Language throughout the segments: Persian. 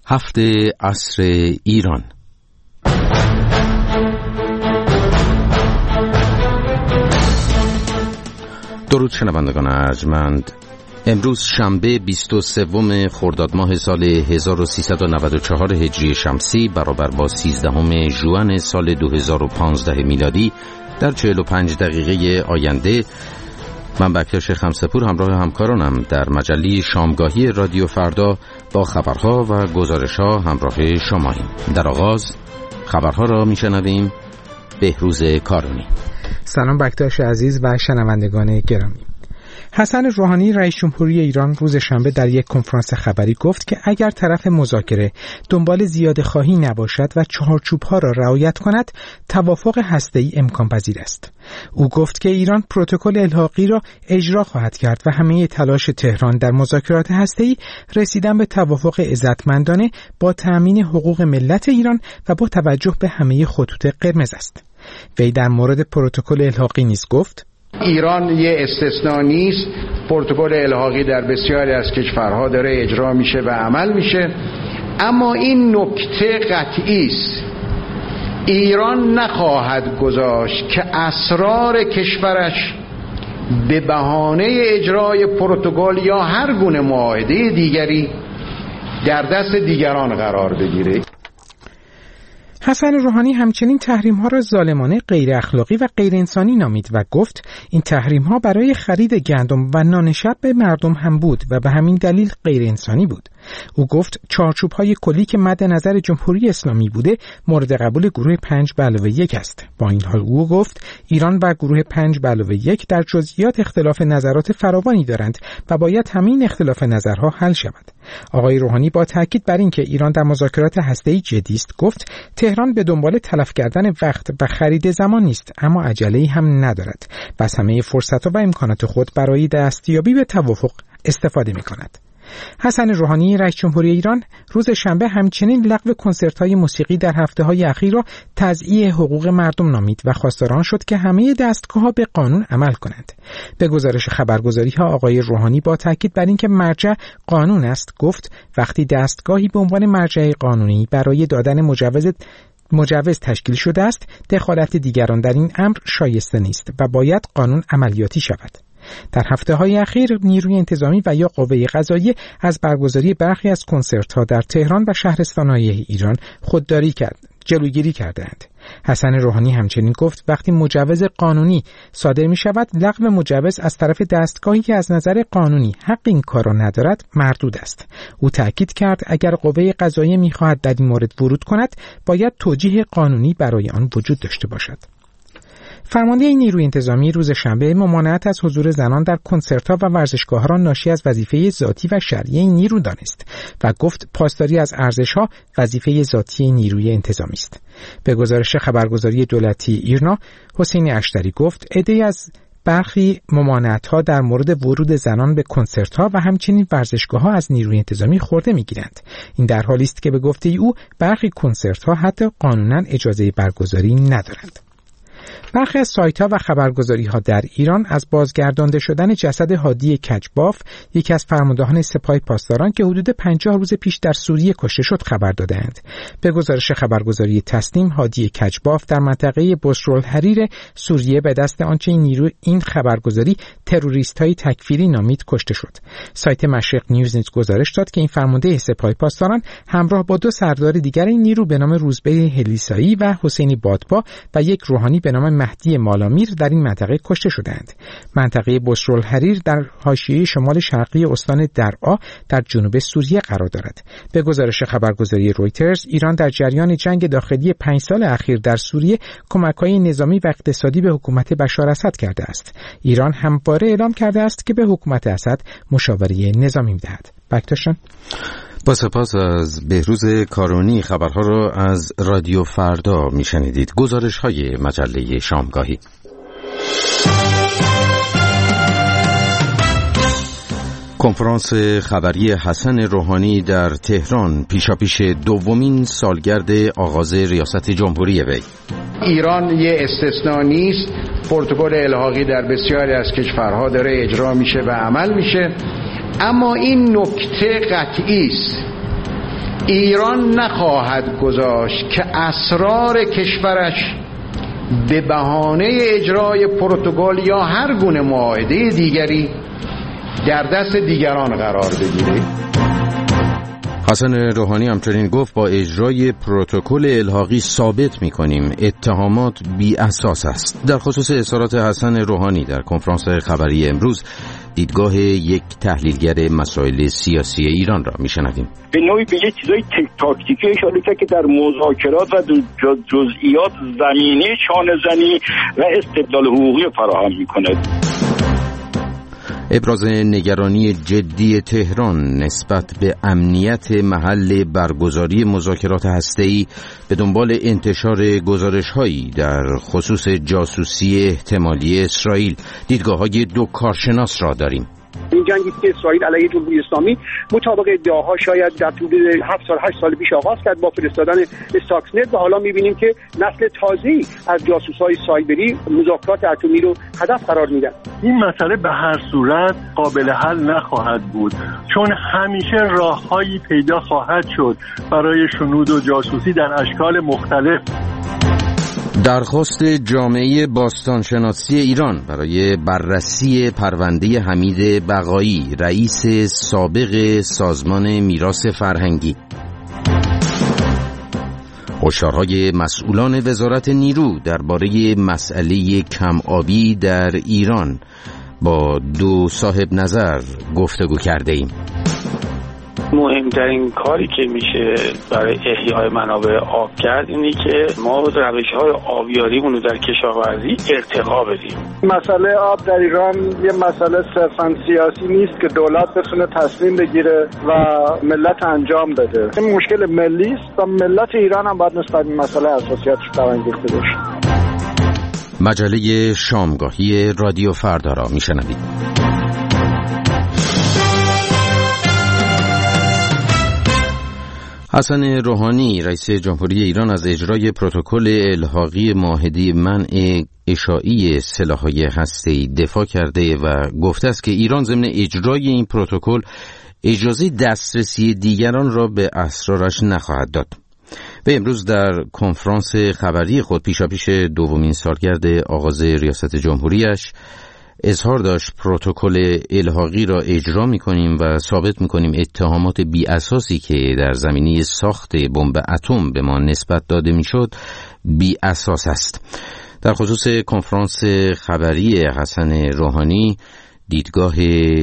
هفته عصر ایران. درود شنوندگان ارجمند. امروز شنبه 23 خرداد ماه سال 1394 هجری شمسی برابر با 13 ژوئن سال 2015 میلادی در 45 دقیقه آینده من بکتاش خمسپور همراه همکارانم در مجله شامگاهی رادیو فردا با خبرها و گزارش‌ها همراه شماییم. در آغاز خبرها را میشنویم. بهروز کارونی. سلام بکتاش عزیز و شنوندگان گرامی. حسن روحانی رئیس جمهوری ایران روز شنبه در یک کنفرانس خبری گفت که اگر طرف مذاکره دنبال زیاده خواهی نباشد و چهارچوب‌ها را رعایت کند، توافق هسته‌ای امکان پذیر است. او گفت که ایران پروتکل الحاقی را اجرا خواهد کرد و همه تلاش تهران در مذاکرات هسته‌ای رسیدن به توافق عزتمندانه با تأمین حقوق ملت ایران و با توجه به همه خطوط قرمز است. وی در مورد پروتکل الحاقی نیز گفت: ایران یه استثناء نیست. پروتکل الحاقی در بسیاری از کشورها داره اجرا میشه و عمل میشه، اما این نکته قطعی است: ایران نخواهد گذاشت که اسرار کشورش به بهانه اجرای پروتکل یا هر گونه معاهده دیگری در دست دیگران قرار بگیره. حسن روحانی همچنین تحریم‌ها را ظالمانه، غیر اخلاقی و غیر انسانی نامید و گفت این تحریم‌ها برای خرید گندم و نان شب به مردم هم بود و به همین دلیل غیر انسانی بود. او گفت چارچوب‌های کلی که مد نظر جمهوری اسلامی بوده مورد قبول گروه 5+1 است. با این حال او گفت ایران و گروه 5+1 در جزئیات اختلاف نظرات فراوانی دارند و باید همین اختلاف نظرها حل شود. آقای روحانی با تاکید بر اینکه ایران در مذاکرات هسته‌ای جدی است گفت تهران به دنبال تلف کردن وقت و خرید زمان نیست، اما عجله‌ای هم ندارد و از همه فرصت‌ها و امکانات خود برای دستیابی به توافق استفاده می‌کند. حسن روحانی رئیس جمهوری ایران روز شنبه همچنین لغو کنسرت‌های موسیقی در هفته‌های اخیر را تضییع حقوق مردم نامید و خواستار شد که همه دستگاه‌ها به قانون عمل کنند. به گزارش خبرگزاری‌ها آقای روحانی با تاکید بر اینکه مرجع قانون است گفت وقتی دستگاهی به عنوان مرجع قانونی برای دادن مجوز تشکیل شده است، دخالت دیگران در این امر شایسته نیست و باید قانون عملیاتی شود. در هفته‌های اخیر نیروی انتظامی و یا قوه قضاییه از برگزاری برخی از کنسرت‌ها در تهران و شهرستان‌های ایران جلوگیری کردند. حسن روحانی همچنین گفت وقتی مجوز قانونی صادر می‌شود، لغو مجوز از طرف دستگاهی که از نظر قانونی حق این کار را ندارد مردود است. او تأکید کرد اگر قوه قضاییه می‌خواهد در این مورد ورود کند، باید توجیه قانونی برای آن وجود داشته باشد. فرمانده نیروی انتظامی روز شنبه ممانعت از حضور زنان در کنسرت‌ها و ورزشگاه‌ها را ناشی از وظیفه ذاتی و شرعی این نیرو دانست و گفت پاسداری از ارزش‌ها وظیفه ذاتی نیروی انتظامی است. به گزارش خبرگزاری دولتی ایرنا، حسین اشتری گفت عده‌ای از برخی ممانعت‌ها در مورد ورود زنان به کنسرت‌ها و همچنین ورزشگاه‌ها از نیروی انتظامی خورده می‌گیرند. این در حالی است که به گفته او برخی کنسرت‌ها حتی قانوناً اجازه برگزاری ندارند. برخی از سایت‌ها و خبرگزاری‌ها در ایران از بازگردانده شدن جسد هادی کجباف، یکی از فرماندهان سپاه پاسداران که حدود 50 روز پیش در سوریه کشته شد، خبر دادند. به گزارش خبرگزاری تسنیم، هادی کجباف در منطقه بصرالحریر سوریه به دست آنچه این خبرگزاری تروریست‌های تکفیری نامید کشته شد. سایت مشرق نیوز نیز گزارش داد که این فرمانده سپاه پاسداران همراه با 2 سردار دیگر این نیرو به نام روزبه هلیسایی و حسینی بادپا و یک روحانی به نام مهدی مالامیر در این منطقه کشته شدند. منطقه بصرالحریر در حاشیه شمال شرقی استان درعا در جنوب سوریه قرار دارد. به گزارش خبرگزاری رویترز، ایران در جریان جنگ داخلی 5 سال اخیر در سوریه کمک‌های نظامی و اقتصادی به حکومت بشار اسد کرده است. ایران همواره اعلام کرده است که به حکومت اسد مشاوره نظامی می‌دهد. بکتاشان. با سپاس از بهروز کارونی. خبرها را از رادیو فردا میشنیدید. گزارش‌های مجله شامگاهی. کنفرانس خبری حسن روحانی در تهران پیشاپیش دومین سالگرد آغاز ریاست جمهوری وی. ایران یه استثناء نیست. پروتکل الحاقی در بسیاری از کشورها داره اجرا میشه و عمل میشه، اما این نکته قطعی است: ایران نخواهد گذاشت که اسرار کشورش به بهانه اجرای پروتکل یا هر گونه معاهده دیگری در دست دیگران قرار بگیره. حسن روحانی همچنین گفت با اجرای پروتکل الحاقی ثابت می‌کنیم اتهامات بی اساس است. در خصوص اظهارات حسن روحانی در کنفرانس خبری امروز دیدگاه یک تحلیلگر مسائل سیاسی ایران را میشنویم. به نوعی به یه چیزای تاکتیکی اشاره کرد که در مذاکرات و جزئیات زمینه چانه زنی و استبدال حقوقی فراهم می‌کند. ابراز نگرانی جدی تهران نسبت به امنیت محل برگزاری مذاکرات هسته‌ای به دنبال انتشار گزارش‌هایی در خصوص جاسوسی احتمالی اسرائیل. دیدگاه‌های دو کارشناس را داریم. این جنگی که اسرائیل علیه جمهوری اسلامی مطابق ادعاها شاید در حدود 8 سال پیش آغاز کرد با فرستادن استاکسنت و حالا می‌بینیم که نسل تازه‌ای از جاسوس‌های سایبری مذاکرات اتمی رو هدف قرار میدن. این مسئله به هر صورت قابل حل نخواهد بود، چون همیشه راه‌هایی پیدا خواهد شد برای شنود و جاسوسی در اشکال مختلف. درخواست جامعه باستانشناسی ایران برای بررسی پرونده حمید بقایی، رئیس سابق سازمان میراث فرهنگی. هشدارهای مسئولان وزارت نیرو درباره مسئله کم آبی در ایران. با دو صاحب نظر گفتگو کرده ایم. مهمترین کاری که میشه برای احیای منابع آب کرد اینه که ما روش‌های آبیاریمون رو در کشاورزی ارتقا بدیم. مسئله آب در ایران یه مسئله صرفاً سیاسی نیست که دولت بتونه تصمیم بگیره و ملت انجام بده. این مشکل ملی است و ملت ایران هم باید نسبت به مسئله حساسیتش برانگیخته بشه. مجله شامگاهی رادیو فردا را میشنوید. حسن روحانی رئیس جمهوری ایران از اجرای پروتکل الحاقی معاهده منع اشاعی سلاح‌های هسته‌ای دفاع کرده و گفته است که ایران ضمن اجرای این پروتکل اجازه دسترسی دیگران را به اسرارش نخواهد داد. و امروز در کنفرانس خبری خود پیشاپیش دومین سالگرد آغاز ریاست جمهوریش اظهار داشت پروتکل الحاقی را اجرا می‌کنیم و ثابت می‌کنیم اتهامات بی اساسی که در زمینه ساخت بمب اتم به ما نسبت داده می‌شد بی اساس است. در خصوص کنفرانس خبری حسن روحانی دیدگاه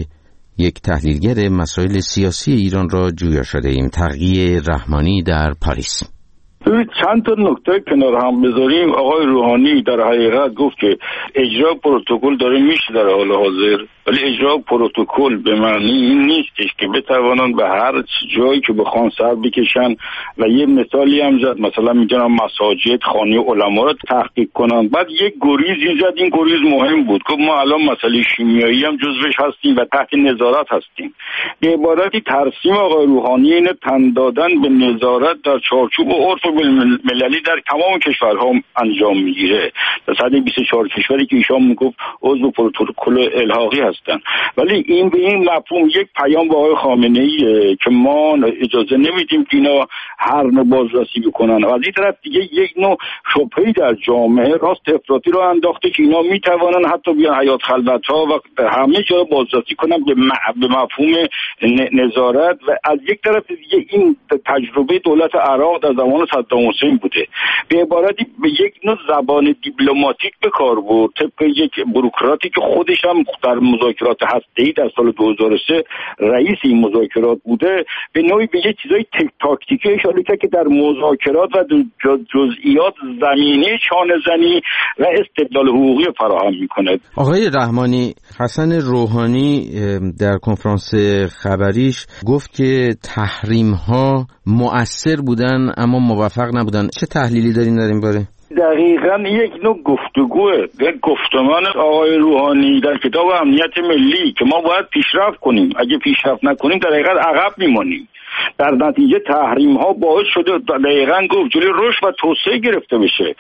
یک تحلیلگر مسائل سیاسی ایران را جویا شده ایم. تقی رحمانی در پاریس. چند تا نکته کنار هم بذاریم. آقای روحانی در حقیقت گفت که اجرا پروتکل داره میشه در حال حاضر، ولی اجرا پروتکل به معنی این نیستش که بتوانند به هر جایی که بخوان سر بکشن و یه مثالی هم زد، مثلا میگن مساجد، خانه علما رو تحقیق کنن. بعد یک گریزی زد، این گریز مهم بود که ما الان مسئله شیمیایی هم جزوش هستیم و تحت نظارت هستیم. به عبارتی ترسیم آقای روحانی اینه تن دادن به نظارت در چارچوب عرف مللی در تمام کشورها انجام میگیره. در 124 کشوری که ایشان میگفت عضو پروتکل الحاقی هستن، ولی این به این مفهوم یک پیام به آقای خامنه‌ایه که ما اجازه نمیدیم که اینا هر نوع بازرسی بکنن. و از این طرف دیگه یک نوع شبهه‌ای در جامعه راست افراطی رو انداخته که اینا میتوانن حتی بیان حیات خلوت‌ها و همه جا بازرسی کنن به مفهوم نظارت. و از یک طرف دیگه این تجربه دولت عراق در زمان صدام حسین بوده. به عبارتی به یک نوع زبان دیپلماتیک به کار برد، طبق یک بوروکراتی که خودش هم در مذاکرات هسته‌ای در سال 2003 رئیس این مذاکرات بوده. به نوعی به یک چیزای تاکتیکی اشاره کرد که در مذاکرات و جزئیات زمینه چانه زنی و استبدال حقوقی فراهم می‌کند. آقای رحمانی، حسن روحانی در کنفرانس خبریش گفت که تحریم‌ها مؤثر بودن اما موفق نبودن. چه تحلیلی دارین در این باره؟ دقیقاً یک نوع گفتگوه، گفتمان آقای روحانی در کتاب امنیت ملی که ما باید پیشرفت کنیم. اگه پیشرفت نکنیم در حقیقت عقب میمانیم. در نتیجه تحریم ها باعث شده دقیقاً گفت جلوی رشد و توسعه گرفته بشه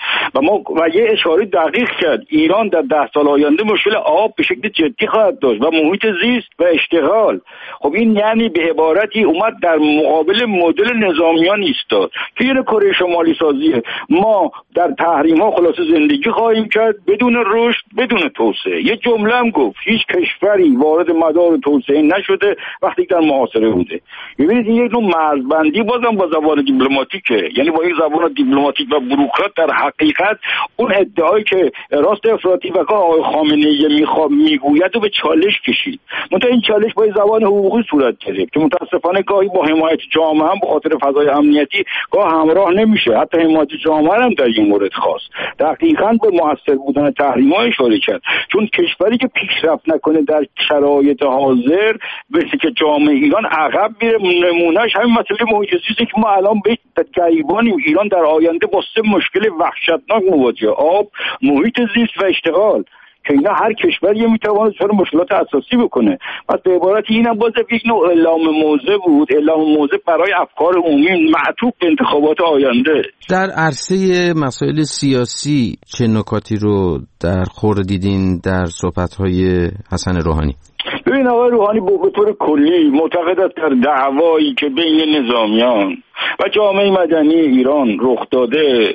و یه اشاره دقیق کرد ایران در 10 سال آینده مشکل آب به شکل جدی خواهد داشت و محیط زیست و اشتغال. خب این یعنی به عبارتی اومد در مقابل مدل نظامیان ایستاد که یه کره شمالی سازیه. ما در تحریم ها خلاصه زندگی خواهیم کرد بدون رشد بدون توسعه. یه جمله هم گفت هیچ کشوری وارد مدار توسعه نشده وقتی در محاصره بوده. ببینید این یک نوع مرزبندی بازم با زبان دیپلماتیکه، یعنی با این زبان دیپلماتیک و بوروکرات در حقیقت اون ادعایی که راست افراطی و آقای خامنه‌ای میگوید و به چالش کشید. منتها این چالش با زبان حقوقی صورت گرفت که متاسفانه گاهی با حمایت جامعه هم به خاطر فضای امنیتی گاه همراه نمیشه. حتی حمایت جامعه هم در این مورد خاص دقیقاً به موثر بودن تحریم‌ها اشاره کرد، چون کشوری که پیشرفت نکنه در شرایط حاضر مثل که جامعه ایران عقب میره. نمونهش همین مسئله محیط زیستی که ما الان به گریبانیم. ایران در آینده با 3 مشکل وحشتناک مواجهه: آب، محیط زیست و اشتغال، که اینا هر کشوری میتواند سر مشکلات اساسی بکنه. پس به عبارتی اینم باز یک نوع اعلام موضع بود، اعلام موضع برای افکار عمومی معطوف به انتخابات آینده. در عرصه مسائل سیاسی چه نکاتی رو در خور دیدین در صحبت‌های حسن روحانی؟ ببین آقای روحانی به طور کلی معتقد است در دعوایی که بین نظامیان و جامعه مدنی ایران رخ داده،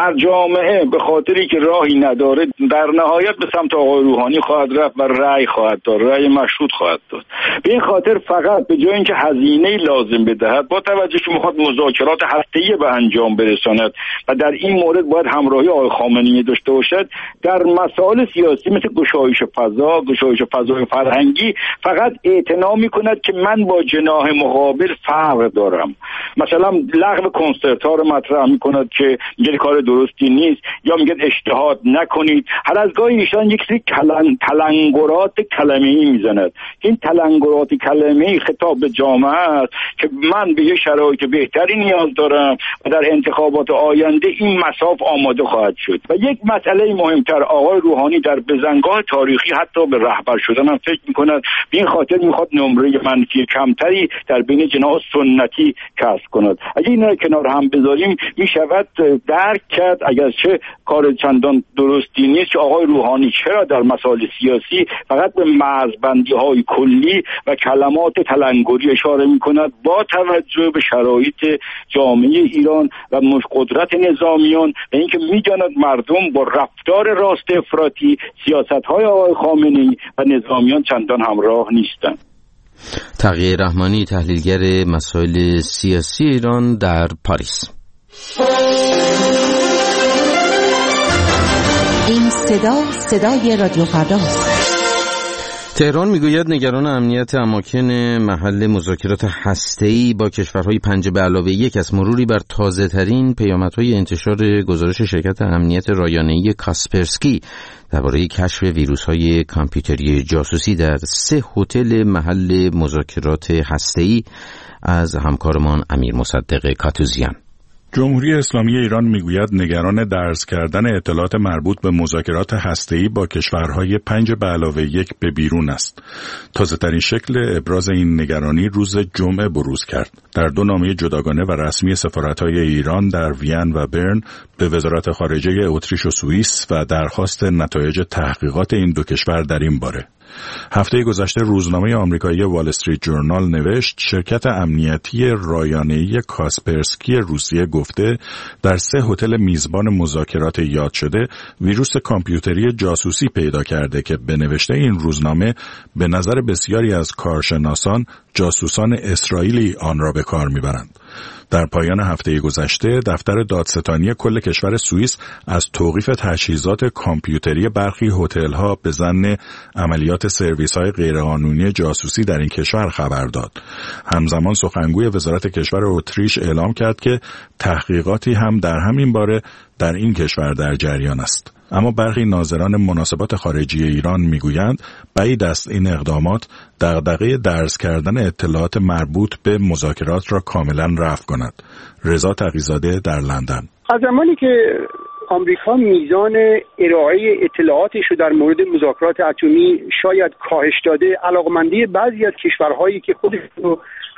جامعه به خاطری که راهی نداره در نهایت به سمت آقای روحانی خواهد رفت و رأی خواهد داد، رأی مشروط خواهد داد. به این خاطر فقط به جای اینکه هزینه لازم بدهد با توجه که میخواد مذاکرات هسته‌ای به انجام برساند و در این مورد باید همراهی آقای خامنه‌ای داشته باشد، در مسائل سیاسی مثل گشایش فضا، گشایش فضای فرهنگی فقط اعتنا میکند که من با جناح مقابل فرق دارم. مثلا لغو کنسرت ها رو مطرح میکند که میگه کار درستی نیست، یا میگه اجتهاد نکنید. هر از گاهی ایشان یک سری تلنگرات کلمه‌ای میزند. این تلنگرات کلمه‌ای خطاب به جامعه است که من به یه شرایط بهتری نیاز دارم و در انتخابات آینده این مساف آماده خواهد شد. و یک مسئله مهمتر، آقای روحانی در بزنگاه تاریخی حتی به رهبر شدن هم فکر میکند. به این خاطر میخواد نمره منفی کمتری در بین جناح سنتی کسب کند. اگه اینا کنار هم بذاریم میشود درک کرد اگرچه کار چندان درستی نیست که آقای روحانی چرا در مسائل سیاسی فقط به مرزبندی‌های کلی و کلمات تلنگری اشاره میکند با توجه به شرایط جامعه ایران و قدرت نظامیان و اینکه میداند مردم با رفتار راست افراطی سیاست‌های آقای خامنه‌ای و نظامیان چندان همراه نیستند. تقی رحمانی، تحلیلگر مسائل سیاسی ایران در پاریس. این صدای رادیو فرداست. تهران میگوید نگران امنیت اماکن محل مذاکرات هسته‌ای با کشورهای 5+1 از مروری بر تازه‌ترین پیامدهای انتشار گزارش شرکت امنیت رایانه‌ای کاسپرسکی درباره کشف ویروس‌های کامپیوتری جاسوسی در 3 هتل محل مذاکرات هسته‌ای از همکارمان امیر مصدق کاتوزیان. جمهوری اسلامی ایران میگوید نگران درز کردن اطلاعات مربوط به مذاکرات هسته‌ای با کشورهای 5+1 به بیرون است. تازه‌ترین شکل ابراز این نگرانی روز جمعه بروز کرد. در 2 نامه جداگانه و رسمی سفارت‌های ایران در وین و برن به وزارت خارجه اتریش و سوئیس و درخواست نتایج تحقیقات این 2 کشور در این باره. هفته گذشته روزنامه آمریکایی وال استریت جورنال نوشت شرکت امنیتی رایانه‌ای کاسپرسکی روسیه گفته در 3 هتل میزبان مذاکرات یاد شده ویروس کامپیوتری جاسوسی پیدا کرده که به نوشته این روزنامه به نظر بسیاری از کارشناسان جاسوسان اسرائیلی آن را به کار میبرند. در پایان هفته گذشته دفتر دادستانی کل کشور سوئیس از توقیف تجهیزات کامپیوتری برخی هتل‌ها به ظن عملیات سرویس‌های غیرقانونی جاسوسی در این کشور خبر داد. همزمان سخنگوی وزارت کشور اتریش اعلام کرد که تحقیقاتی هم در همین باره در این کشور در جریان است. اما برخی ناظران مناسبات خارجی ایران میگویند بعید است این اقدامات دغدغه درز کردن اطلاعات مربوط به مذاکرات را کاملا رفع کند. رضا تقی‌زاده در لندن. از زمانی که آمریکا میزان ارائه اطلاعاتش رو در مورد مذاکرات اتمی شاید کاهش داده، علاقمندی بعضی از کشورهایی که خودشون رو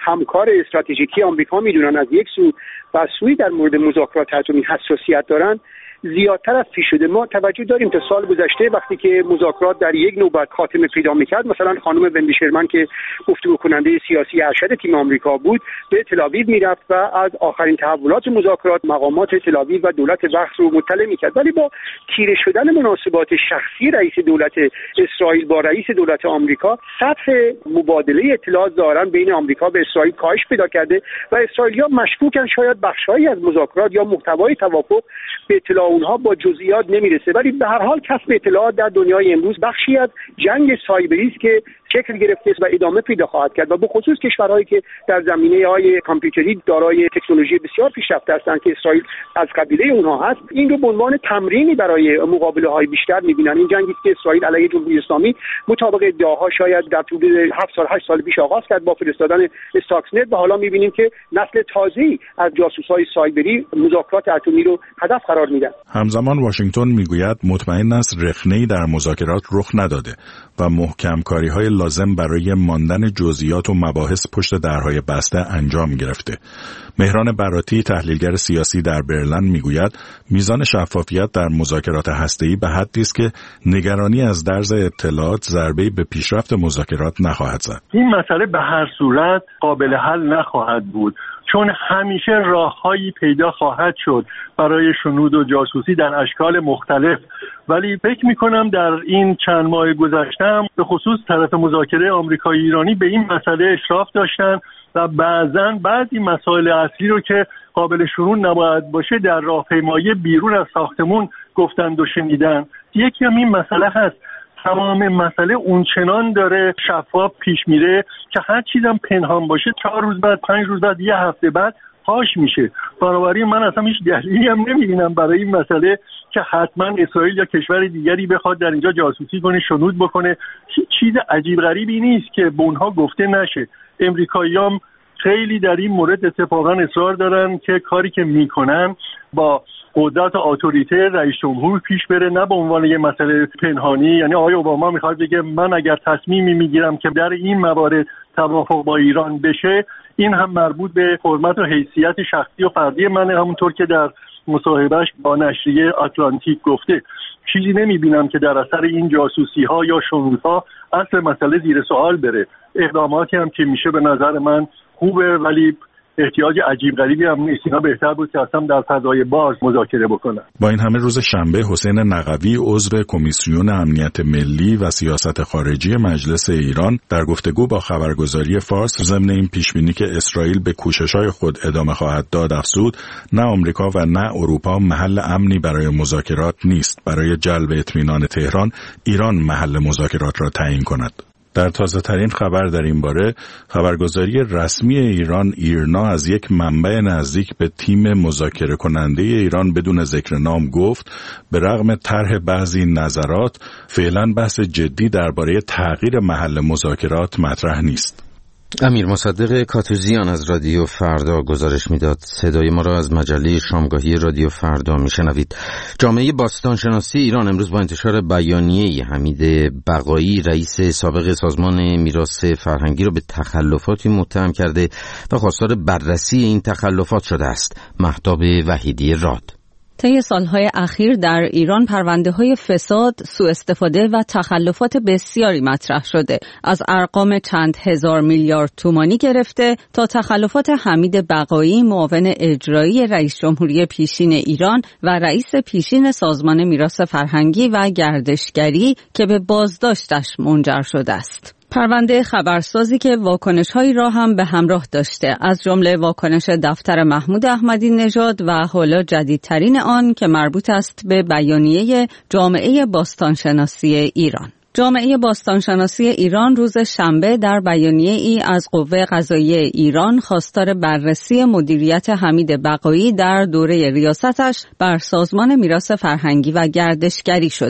همکار استراتژیکی آمریکا میدونن از یک سو و سوی در مورد مذاکرات اتمی حساسیت دارن زیادتر از پیش شده. ما توجه داریم تا سال گذشته وقتی که مذاکرات در یک نوبت خاتمه پیدا می‌کرد، مثلا خانم وندی شرمن که گفتگو کننده سیاسی ارشد تیم آمریکا بود به تل‌آویو میرفت و از آخرین تحولات مذاکرات مقامات تل‌آویو و دولت وقت رو مطلع می‌کرد. ولی با تیره شدن مناسبات شخصی رئیس دولت اسرائیل با رئیس دولت آمریکا، سطح مبادله اطلاعات ظاهراً بین آمریکا و اسرائیل کاهش پیدا کرده و اسرائیلی‌ها مشکوکن شاید بخش‌هایی از مذاکرات یا محتوای توافق به اطلاع اونها با جزئیات نمیرسه. ولی به هر حال کسب اطلاعات در دنیای امروز بخشی از جنگ سایبری است که شکل گرفته و ادامه پیدا خواهد کرد و به خصوص کشورهایی که در زمینه‌های کامپیوتری دارای تکنولوژی بسیار پیشرفته هستند که اسرائیل از قبیله اونها هست، این رو به عنوان تمرینی برای مقابله‌های بیشتر می‌بینن. این جنگی که اسرائیل علیه جمهوری اسلامی مطابق ادعاها شاید در حدود 7 سال پیش آغاز کرد با فرستادن استاکسنت و حالا می‌بینیم که نسل تازه‌ای از جاسوس‌های سایبری مذاکرات اتمی رو هدف قرار میدن. همزمان واشنگتن میگوید مطمئن است رخنه‌ای در مذاکرات رخ نداده و محکم کاری‌های لازم برای ماندن جزئیات و مباحث پشت درهای بسته انجام گرفته. مهران براتی تحلیلگر سیاسی در برلین میگوید میزان شفافیت در مذاکرات هسته‌ای به حدی است که نگرانی از درز اطلاعات ضربه‌ای به پیشرفت مذاکرات نخواهد زد. این مسئله به هر صورت قابل حل نخواهد بود، چون همیشه راههایی پیدا خواهد شد برای شنود و جاسوسی در اشکال مختلف. ولی فکر میکنم در این چند ماه گذشته به خصوص طرف مذاکره آمریکایی ایرانی به این مسئله اشراف داشتن و بعضی مسائل اصلی رو که قابل شنود نباید باشه در راهپیمایی بیرون از ساختمون گفتند و شنیدن. یکی هم این مسئله هست، تمام مسئله اونچنان داره شفاف پیش میره که هر چیزم پنهان باشه 4 روز بعد، 5 روز بعد، یه هفته بعد پاش میشه. بنابراین من اصلا هیچ دلیلی هم نمیبینم برای این مسئله که حتما اسرائیل یا کشور دیگری بخواد در اینجا جاسوسی کنه، شنود بکنه. هیچ چیز عجیب غریبی نیست که به اونها گفته نشه. امریکایی‌ها خیلی در این مورد اتفاقا اصرار دارن که کاری که میکنن با قدرت اتوریته رئیس جمهور پیش بره، نه به عنوان یه مسئله پنهانی. یعنی آقای اوباما میخواد بگه من اگر تصمیمی میگیرم که در این موارد توافق با ایران بشه، این هم مربوط به حرمت و حیثیت شخصی و فردی منه، همونطور که در مصاحبهش با نشریه آتلانتیک گفته. چیزی نمیبینم که در اثر این جاسوسی ها یا شنودها اصل مسئله زیر سوال بره. اقداماتی هم که میشه به نظر من خوبه، ولی احتیاج عجیب غریبی هم نیست. اینا بهتر بود که اصلا در فضای باز مذاکره بکنن. با این همه روز شنبه حسین نقوی عضو کمیسیون امنیت ملی و سیاست خارجی مجلس ایران در گفتگو با خبرگزاری فارس ضمن این پیشبینی که اسرائیل به کوشش‌های خود ادامه خواهد داد افزود نه آمریکا و نه اروپا محل امنی برای مذاکرات نیست. برای جلب اطمینان تهران ایران محل مذاکرات را تعیین کند. در تازه ترین خبر در این باره، خبرگزاری رسمی ایران ایرنا از یک منبع نزدیک به تیم مذاکره کننده ایران بدون ذکر نام گفت به رغم طرح بعضی نظرات فعلا بحث جدی درباره تغییر محل مذاکرات مطرح نیست. امیر مصدق کاتوزیان از رادیو فردا گزارش میداد. صدای ما را از مجله شامگاهی رادیو فردا میشنوید. جامعه باستانشناسی ایران امروز با انتشار بیانیه حمید بقایی رئیس سابق سازمان میراث فرهنگی را به تخلفاتی متهم کرده و خواستار بررسی این تخلفات شده است. مهتاب وحیدی راد. طی سالهای اخیر در ایران پرونده‌های فساد، سوء استفاده و تخلفات بسیاری مطرح شده. از ارقام چند هزار میلیارد تومانی گرفته تا تخلفات حمید بقایی معاون اجرایی رئیس جمهوری پیشین ایران و رئیس پیشین سازمان میراث فرهنگی و گردشگری که به بازداشتش منجر شده است. پرونده خبرسازی که واکنش‌هایی را هم به همراه داشته، از جمله واکنش دفتر محمود احمدی نژاد و حالا جدیدترین آن که مربوط است به بیانیه جامعه باستانشناسی ایران. جامعه باستانشناسی ایران روز شنبه در بیانیه ای از قوه قضاییه ایران خواستار بررسی مدیریت حمید بقایی در دوره ریاستش بر سازمان میراث فرهنگی و گردشگری شده.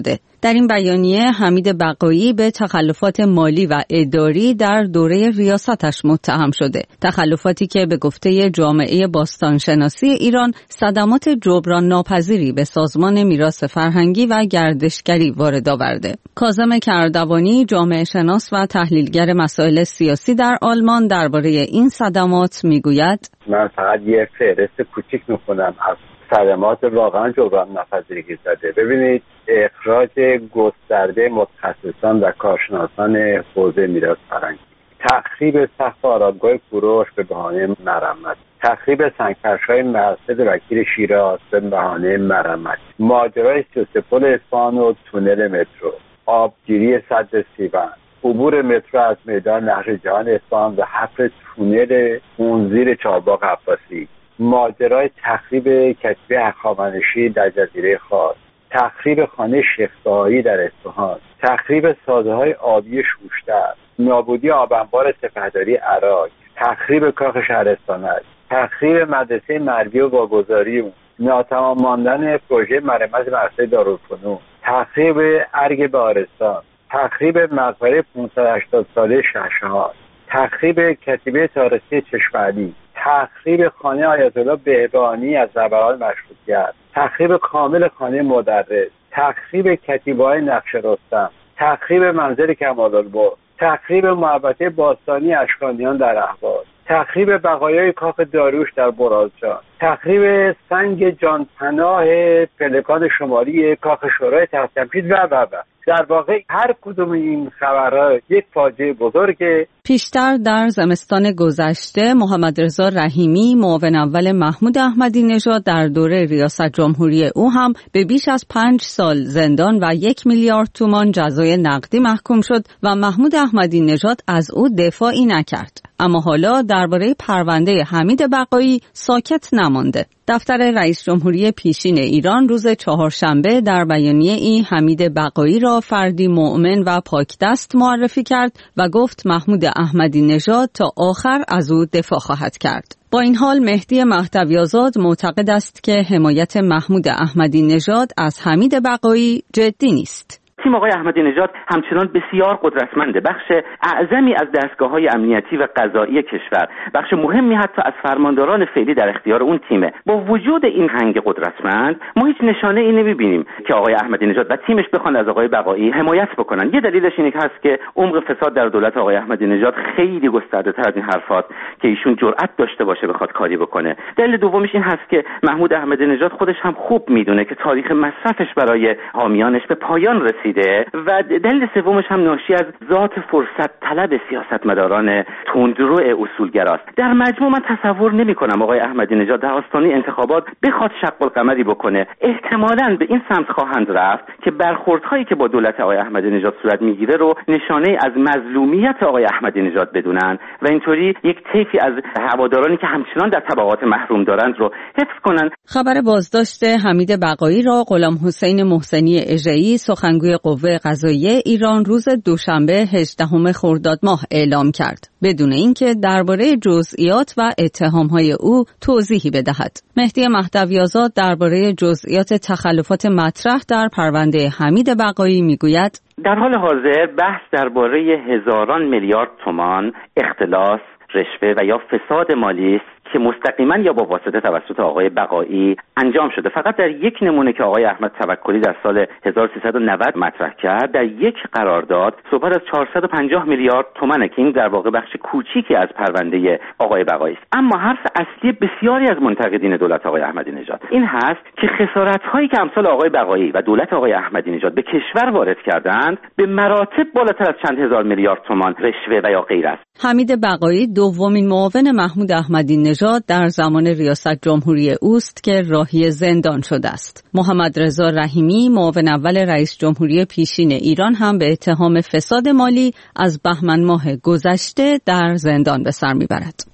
در این بیانیه حمید بقایی به تخلفات مالی و اداری در دوره ریاستش متهم شده. تخلفاتی که به گفته جامعه باستانشناسی ایران صدمات جبران ناپذیری به سازمان میراث فرهنگی و گردشگری وارد آورده. کاظم کردوانی، جامعه شناس و تحلیلگر مسائل سیاسی در آلمان، درباره این صدمات میگوید: من فقط یه فهرست کوچیک میکنم از صدمات واقعا جبران ناپذیری که زده. ببینید، اخراج گسترده متخصصان و کارشناسان حوزه میراث فرهنگی، تخریب سقف آرامگاه کوروش به بهانه مرمت، تخریب سنگفرش‌های مسجد وکیل شیراز به بهانه مرمت، ماجرای سوسپل اصفهان و تونل مترو، آبگیری سد سیون، عبور مترو از میدان نهر جهان اصفهان و حفر تونل اون زیر چاباق عباسی، ماجرای تخریب کتیبه هخامنشی در جزیره خاص، تخریب خانه شیخ طاهی در اصفهان، تخریب سازه‌های آبی شوشتر، نابودی آبانبار سپهداری عراق، تخریب کاخ شهرستانک، تخریب مدرسه مرگی و واگذاری اون، ناتمام ماندن پروژه مرمت مدرسه دارالفنون، تخریب ارگ بهارستان، تخریب مقبره 580 ساله شهشهان، تخریب کتیبه تاریخی چشمعلی، تخریب خانه آیت الله بهبهانی از رهبران مشروطیت، تخریب کامل خانه مدرس، تخریب کتیبه‌های نقش رستم، تخریب منزل کمال‌الملک، تخریب محوطه باستانی اشکانیان در اهواز، تخریب بقایای کاخ داریوش در برازجان، تخریب سنگ جانپناه پلکان شمالی کاخ شورای تحت تنفیذ و در واقع هر کدوم این خبرها یک فاجعه بزرگه. پیشتر در زمستان گذشته محمد رضا رحیمی، معاون اول محمود احمدی نژاد، در دوره ریاست جمهوری او هم به بیش از 5 سال زندان و 1 میلیارد تومان جزای نقدی محکوم شد و محمود احمدی نژاد از او دفاعی نکرد. اما حالا درباره پرونده حمید بقایی ساکت نمانده. دفتر رئیس جمهوری پیشین ایران روز چهارشنبه در بیانیه ای حمید بقایی را فردی مؤمن و پاکدست معرفی کرد و گفت محمود احمدی نژاد تا آخر از او دفاع خواهد کرد. با این حال مهدی مهدوی‌آزاد معتقد است که حمایت محمود احمدی نژاد از حمید بقایی جدی نیست. تیم آقای احمدی نژاد همچنان بسیار قدرتمنده، بخش اعظمی از دستگاه‌های امنیتی و قضایی کشور، بخش مهمی حتی از فرمانداران فعلی در اختیار اون تیمه. با وجود این هنگ قدرتمند ما هیچ نشانه ای نمی‌بینیم که آقای احمدی نژاد و تیمش بخوان از آقای بقایی حمایت بکنن. یه دلیلش اینه که هست که عمق فساد در دولت آقای احمدی نژاد خیلی گسترده‌تر از این حرفات که ایشون جرأت داشته باشه بخواد کاری بکنه. دلیل دومش این هست که محمود احمدی نژاد خودش هم خوب میدونه که تاریخ مصرفش برای حامیانش به پایان رسیده و دلیل سومش هم ناشی از ذات فرصت طلب سیاستمداران تندرو اصولگراست. در مجموع من تصور نمی‌کنم آقای احمدی نژاد در آستانه انتخابات بخواد شق القمری بکنه. احتمالاً به این سمت خواهند رفت که برخوردهایی که با دولت آقای احمدی نژاد صورت میگیره رو نشانه از مظلومیت آقای احمدی نژاد بدونن و اینطوری یک طیفی از هوادارانی که همچنان در طبقات محروم دارند رو حفظ کنن. خبر بازداشت حمید بقایی را غلام حسین محسنی اژه‌ای، سخنگوی قوه قضاییه ایران، روز دوشنبه 18 خرداد ماه اعلام کرد بدون اینکه درباره جزئیات و اتهام‌های او توضیحی بدهد. مهدی مهدوی‌آزاد درباره جزئیات تخلفات مطرح در پرونده حمید بقایی میگوید: در حال حاضر بحث درباره هزاران میلیارد تومان اختلاس، رشوه و یا فساد مالی است که مستقیما یا با واسطه توسط آقای بقایی انجام شده. فقط در یک نمونه که آقای احمد توکلی در سال 1390 مطرح کرد، در یک قرارداد صحبت از 450 میلیارد تومانه که این در واقع بخش کوچیکی از پرونده آقای بقایی است. اما حرف اصلی بسیاری از منتقدین دولت آقای احمدی نژاد این هست که خسارت‌هایی که امثال آقای بقایی و دولت آقای احمدی نژاد به کشور وارد کردند به مراتب بالاتر از چند هزار میلیارد تومان رشوه و یا غیر است. حمید بقایی دومین معاون محمود احمدی نژاد در زمان ریاست جمهوری اوست که راهی زندان شده است. محمد رضا رحیمی، معاون اول رئیس جمهوری پیشین ایران، هم به اتهام فساد مالی از بهمن ماه گذشته در زندان به سر میبرد.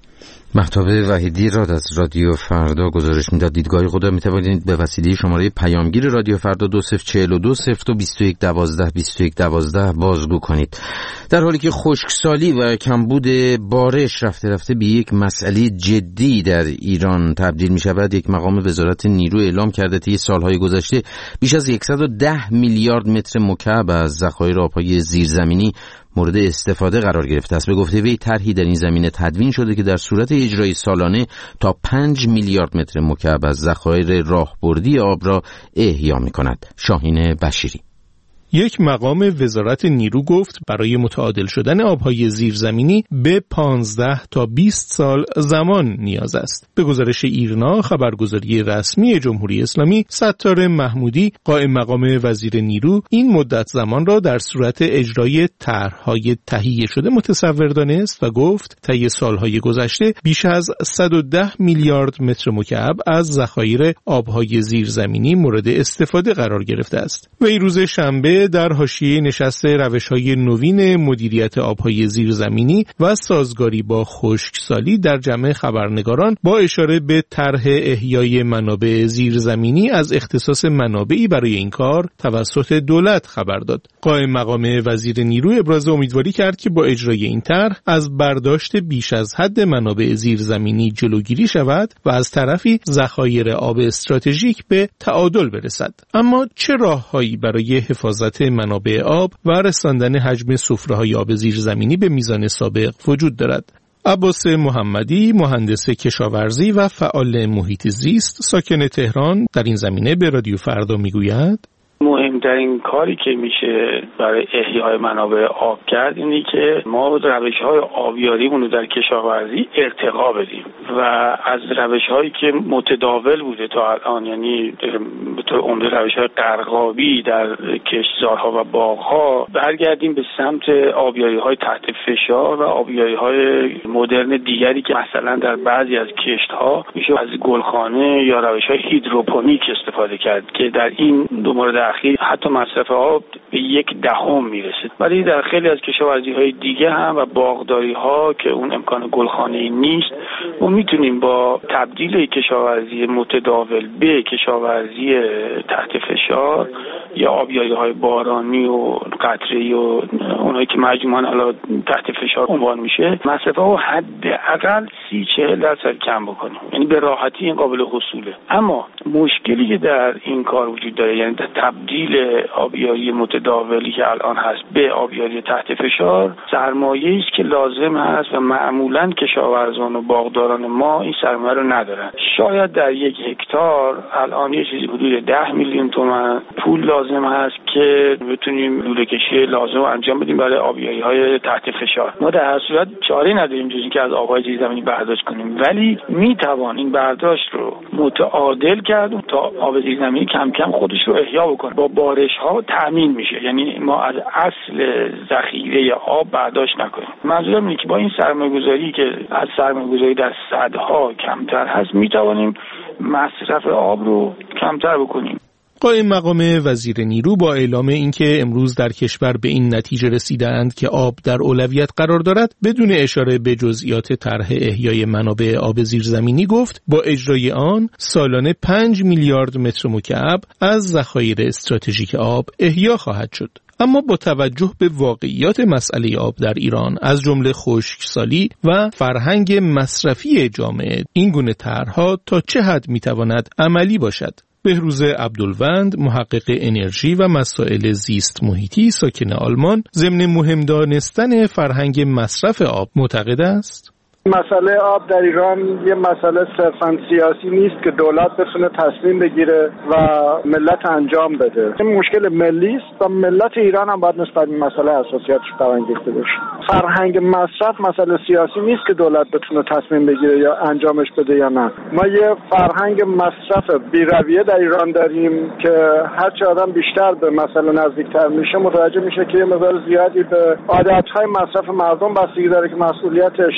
مهتاب وحیدی از رادیو فردا گزارش میداد. دیدگاه خود را میتوانید به وسیله شماره پیامگیر رادیو فردا 2042 0221 12 21 12 بازگو کنید. در حالی که خشکسالی و کمبود بارش رفته رفته به یک مسئله جدی در ایران تبدیل می شود، یک مقام وزارت نیرو اعلام کرده طی سالهای گذشته بیش از 110 میلیارد متر مکعب از ذخایر آبهای زیرزمینی مورد استفاده قرار گرفته است. به گفته وی طرحی در این زمینه تدوین شده که در صورت اجرای سالانه تا 5 میلیارد متر مکعب از ذخایر راهبردی آب را احیا می‌کند. شاهین بشیری. یک مقام وزارت نیرو گفت برای متعادل شدن آبهای زیرزمینی به 15 تا 20 سال زمان نیاز است. به گزارش ایرنا خبرگزاری رسمی جمهوری اسلامی، ستار محمودی قائم مقام وزیر نیرو این مدت زمان را در صورت اجرای طرح‌های تهیه شده متصور دانست و گفت طی سالهای گذشته بیش از 110 میلیارد متر مکعب از ذخایر آبهای زیرزمینی مورد استفاده قرار گرفته است. وی روز شنبه در حاشیه نشست روش‌های نوین مدیریت آبهای زیرزمینی و سازگاری با خشکسالی در جمع خبرنگاران با اشاره به طرح احیای منابع زیرزمینی از اختصاص منابعی برای این کار توسط دولت خبر داد. قائم مقام وزیر نیرو ابراز امیدواری کرد که با اجرای این طرح از برداشت بیش از حد منابع زیرزمینی جلوگیری شود و از طرفی ذخایر آب استراتژیک به تعادل برسد. اما چه راه‌هایی برای حفاظت منابع آب و رساندن حجم سفره‌های آب زیرزمینی به میزان سابق وجود دارد؟ عباس محمدی، مهندس کشاورزی و فعال محیط زیست ساکن تهران، در این زمینه به رادیو فردا میگوید مهمترین کاری که میشه برای احیای منابع آب کرد اینه که ما روش‌های آبیاریمون رو در کشاورزی ارتقا بدیم و از روش‌هایی که متداول بوده تا الان، یعنی به طور عمده روش‌های قرقابی در کشتزارها و باغ‌ها، برگردیم به سمت آبیاری‌های تحت فشار و آبیاری‌های مدرن دیگری که مثلا در بعضی از کشت‌ها میشه از گلخانه یا روش‌های هیدروپونیک استفاده کرد که در این دو مورد اخیر حتی مصرف آب به 1/10 میرسه. ولی در خیلی از کشاورزی‌های دیگه هم و باغداری‌ها که اون امکان گلخانه‌ای نیست، ما میتونیم با تبدیل کشاورزی متداول به کشاورزی تحت فشار یا آبیاری‌های بارانی و قطره‌ای و اونایی که مجموعاً حالا تحت فشار عنوان میشه، مصرف آب حداقل 30-40% کم بکنیم. یعنی به راحتی این قابل حصوله. اما مشکلی که در این کار وجود داره، یعنی تبدیل آبیاری متداولی که الان هست به آبیاری تحت فشار، سرمایه‌ای است که لازم هست و معمولاً کشاورزان و باغداران ما این سرمایه رو ندارن. شاید در 1 هکتار الان یه چیزی حدود 10 میلیون تومان پول لازم هست که بتونیم لوله‌کشی لازم رو انجام بدیم برای آبیاری‌های تحت فشار. ما در هر صورت چاره‌ای نداریم جز اینکه از آب‌های زیرزمینی برداشت کنیم، ولی میتوان این برداشت رو متعادل کرد تا آب زیرزمینی کم کم خودش رو احیا بکنه. با بارش‌ها تامین میشه، یعنی ما از اصل ذخیره آب برداشت نکنیم. منظورم اینه که با این سرمایه‌گذاری که از سرمایه‌گذاری در صدها کمتر هست، میتوانیم مصرف آب رو کمتر بکنیم. قائم مقام وزیر نیرو با اعلام اینکه امروز در کشور به این نتیجه رسیدند که آب در اولویت قرار دارد، بدون اشاره به جزئیات طرح احیای منابع آب زیرزمینی گفت با اجرای آن سالانه 5 میلیارد متر مکعب از ذخایر استراتژیک آب احیا خواهد شد. اما با توجه به واقعیات مسئله آب در ایران از جمله خشکسالی و فرهنگ مصرفی جامعه، این گونه طرح‌ها تا چه حد میتواند عملی باشد؟ بهروز عبدالوند، محقق انرژی و مسائل زیست محیطی ساکن آلمان، ضمن مهم دانستن فرهنگ مصرف آب معتقد است مسئله آب در ایران یه مسئله صرفاً سیاسی نیست که دولت بتونه تصمیم بگیره و ملت انجام بده. این مشکل ملی است و ملت ایران هم باید نسبت به مسئله حساسیتش برانگیخته بشه. فرهنگ مصرف مسئله سیاسی نیست که دولت بتونه تصمیم بگیره یا انجامش بده یا نه. ما یه فرهنگ مصرف بی‌رویه در ایران داریم که هر چه آدم بیشتر به مسئله نزدیکتر میشه متوجه میشه که یه مقدار زیادی به عادت‌های مصرف مردم بستگی داره که مسئولیت اجتماعی در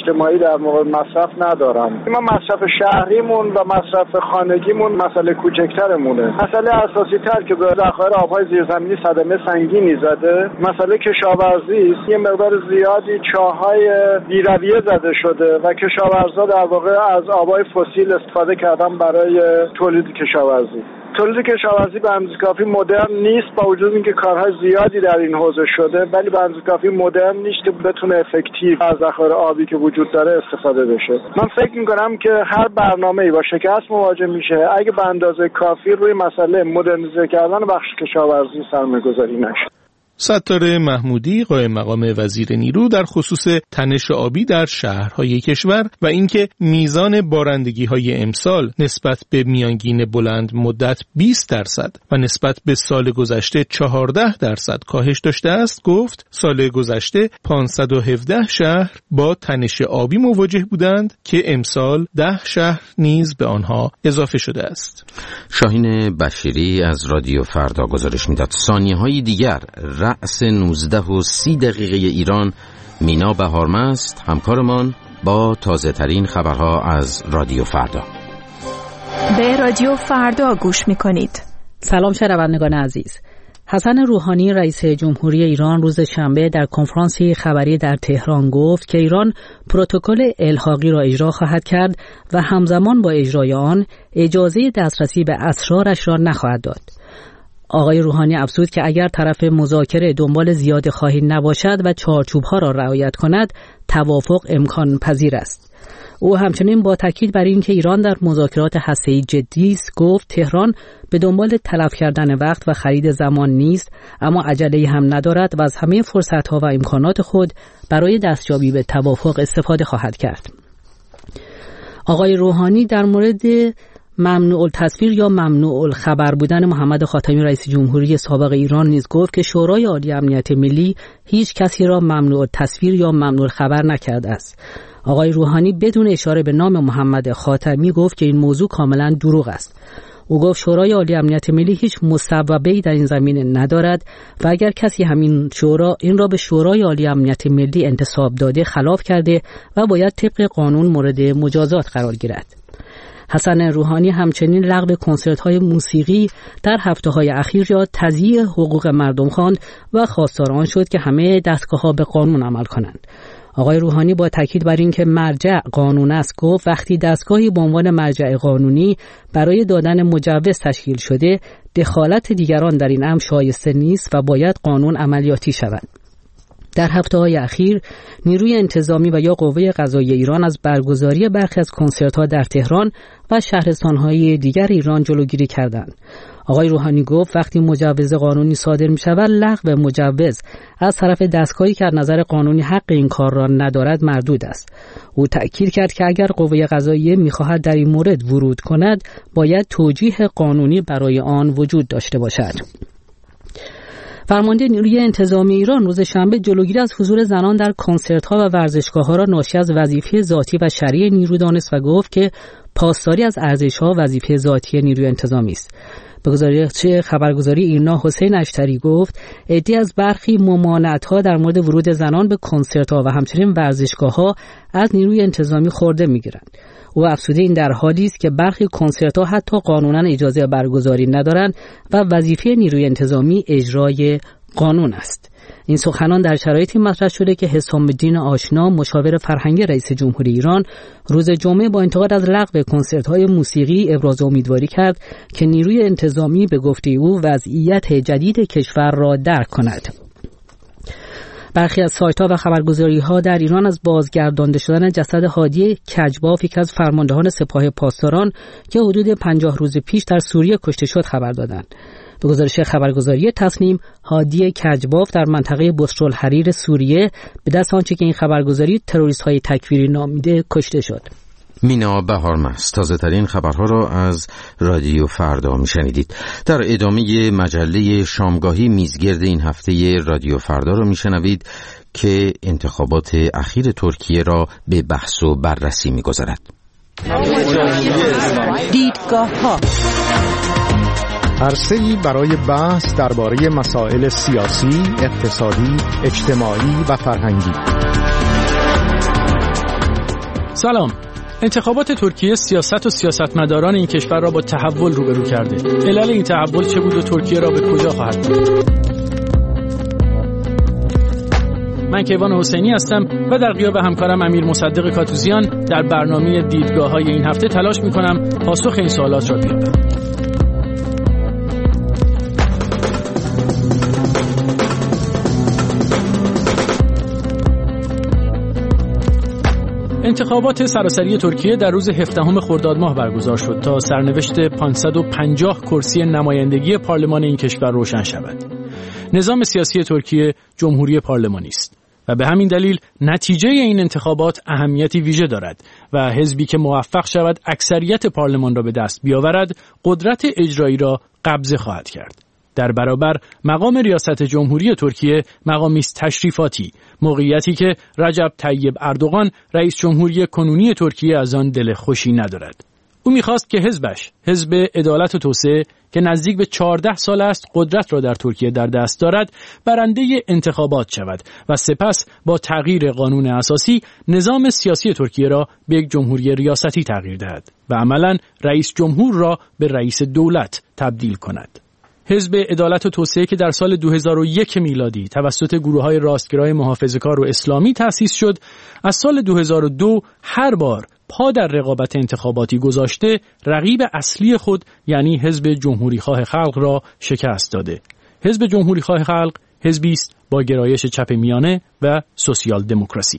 در مورد مصرف ندارم. ما مصرف شهریمون و مصرف خانگیمون مسئله کوچکترمونه. مسئله اساسی تر که به ذخایر آبهای زیرزمینی صدمه سنگینی زده، مسئله کشاورزی است. یه مقدار زیادی چاهای بی‌رویه زده شده و کشاورزا در واقع از آبهای فسیل استفاده کردن برای تولید کشاورزی. تولید کشاورزی به اندازه کافی مدرن نیست، با وجود اینکه کارهای زیادی در این حوزه شده، ولی به اندازه کافی مدرن نیست که بتونه افکتیو از ذخایر آبی که وجود داره استفاده بشه. من فکر می‌کنم که هر برنامه‌ای با شکست مواجه میشه اگه به اندازه کافی روی مسئله مدرنیزه کردن بخش کشاورزی سرمایه‌گذاری نشه. ستاره محمودی، قائم مقام وزیر نیرو، در خصوص تنش آبی در شهرهای کشور و اینکه میزان بارندگی‌های امسال نسبت به میانگین بلند مدت 20% و نسبت به سال گذشته 14% کاهش داشته است، گفت سال گذشته 517 شهر با تنش آبی مواجه بودند که امسال 10 شهر نیز به آنها اضافه شده است. شاهین بشیری از رادیو فردا گزارش میداد. ثانیه‌های دیگر رأس 19:30 ایران، مینا بهارمست همکارمان با تازه ترین خبرها از رادیو فردا. به رادیو فردا گوش میکنید. سلام شنوندگان عزیز. حسن روحانی رئیس جمهوری ایران روز شنبه در کنفرانسی خبری در تهران گفت که ایران پروتکل الحاقی را اجرا خواهد کرد و همزمان با اجرای آن اجازه دسترسی به اسرارش را نخواهد داد. آقای روحانی افزود که اگر طرف مذاکره دنبال زیاده خواهی نباشد و چارچوب‌ها را رعایت کند، توافق امکان پذیر است. او همچنین با تاکید بر اینکه ایران در مذاکرات هسته‌ای جدی است گفت تهران به دنبال تلف کردن وقت و خرید زمان نیست، اما عجله‌ای هم ندارد و از همه فرصت‌ها و امکانات خود برای دستیابی به توافق استفاده خواهد کرد. آقای روحانی در مورد ممنوع التصویر یا ممنوع الخبر بودن محمد خاتمی رئیس جمهوری سابق ایران نیز گفت که شورای عالی امنیت ملی هیچ کسی را ممنوع التصویر یا ممنوع الخبر نکرده است. آقای روحانی بدون اشاره به نام محمد خاتمی گفت که این موضوع کاملا دروغ است. او گفت شورای عالی امنیت ملی هیچ مصوبه‌ای در این زمینه ندارد و اگر کسی همین شورا این را به شورای عالی امنیت ملی انتساب داده خلاف کرده و باید طبق قانون مورد مجازات قرار گیرد. حسن روحانی همچنین لغو کنسرت‌های موسیقی در هفته‌های اخیر را تضییع حقوق مردم خواند و خواستار آن شد که همه دستگاه‌ها به قانون عمل کنند. آقای روحانی با تاکید بر اینکه مرجع قانون است گفت وقتی دستگاهی به عنوان مرجع قانونی برای دادن مجوز تشکیل شده، دخالت دیگران در این امر شایسته نیست و باید قانون عملیاتی شود. در هفته‌های اخیر نیروی انتظامی و یا قوه قضاییه ایران از برگزاری برخی از کنسرت‌ها در تهران و شهرستان‌های دیگر ایران جلوگیری کردند. آقای روحانی گفت وقتی مجوز قانونی صادر می‌شود، لغو مجوز از طرف دستگاهی که از نظر قانونی حق این کار را ندارد مردود است. او تأکید کرد که اگر قوه قضاییه می‌خواهد در این مورد ورود کند، باید توجیه قانونی برای آن وجود داشته باشد. فرمانده نیروی انتظامی ایران روز شنبه جلوگیری از حضور زنان در کنسرت‌ها و ورزشگاه‌ها را ناشی از وظیفه ذاتی و شرعی نیرو دانست و گفت که پاسداری از ارزش‌ها وظیفه ذاتی نیروی انتظامی است. به گزارش خبرگزاری ایرنا حسین اشتری گفت عده‌ای از برخی ممانعت‌ها در مورد ورود زنان به کنسرت‌ها و همچنین ورزشگاه‌ها از نیروی انتظامی خورده می‌گیرند. او افزوده این در حالی است که برخی کنسرت‌ها حتی قانونا اجازه برگزاری ندارند و وظیفه نیروی انتظامی اجرای قانون است. این سخنان در شرایطی مطرح شده که حسام الدین آشنا مشاور فرهنگی رئیس جمهوری ایران روز جمعه با انتقاد از لغو کنسرت‌های موسیقی ابراز امیدواری کرد که نیروی انتظامی به گفته او وضعیت جدید کشور را درک کند. برخی از سایت‌ها و خبرگزاری‌ها در ایران از بازگردانده شدن جسد هادی کجباف، یک از فرماندهان سپاه پاسداران که حدود 50 روز پیش در سوریه کشته شد، خبر دادند. به گزارش خبرگزاری تصنیم، هادی کجباف در منطقه بصرالحریر سوریه به دست آنچه که این خبرگزاری تروریست‌های تکفیری نامیده کشته شد. مینا بهارمست تازه ترین خبرها را از رادیو فردا میشنیدید. در ادامه مجله شامگاهی میزگرد این هفته رادیو فردا را میشنوید که انتخابات اخیر ترکیه را به بحث و بررسی میگذارد. دیدگاه‌ها عرصه‌ای برای بحث درباره مسائل سیاسی، اقتصادی، اجتماعی و فرهنگی. سلام. انتخابات ترکیه سیاست و سیاستمداران این کشور را با تحول روبرو کرده. علل این تحول چه بود و ترکیه را به کجا خواهد برد؟ من کیوان حسینی هستم و در غیاب همکارم امیر مصدق کاتوزیان در برنامه دیدگاه‌های این هفته تلاش می‌کنم پاسخ این سوالات را بیابم. انتخابات سراسری ترکیه در روز 17 خرداد ماه برگزار شد تا سرنوشت 550 کرسی نمایندگی پارلمان این کشور روشن شود. نظام سیاسی ترکیه جمهوری پارلمانی است و به همین دلیل نتیجه این انتخابات اهمیتی ویژه دارد و حزبی که موفق شود اکثریت پارلمان را به دست بیاورد قدرت اجرایی را قبضه خواهد کرد. در برابر مقام ریاست جمهوری ترکیه مقامی است تشریفاتی، موقعیتی که رجب طیب اردوغان رئیس جمهوری کنونی ترکیه از آن دل خوشی ندارد. او می‌خواست که حزبش، حزب عدالت و توسعه که نزدیک به 14 سال است قدرت را در ترکیه در دست دارد، برنده انتخابات شود و سپس با تغییر قانون اساسی نظام سیاسی ترکیه را به یک جمهوری ریاستی تغییر دهد و عملاً رئیس جمهور را به رئیس دولت تبدیل کند. حزب عدالت و توسعه که در سال 2001 میلادی توسط گروه‌های راستگرای محافظه‌کار و اسلامی تأسیس شد، از سال 2002 هر بار پا در رقابت انتخاباتی گذاشته، رقیب اصلی خود یعنی حزب جمهوریخواه خلق را شکست داده. حزب جمهوریخواه خلق حزبی است با گرایش چپ میانه و سوسیال دموکراسی.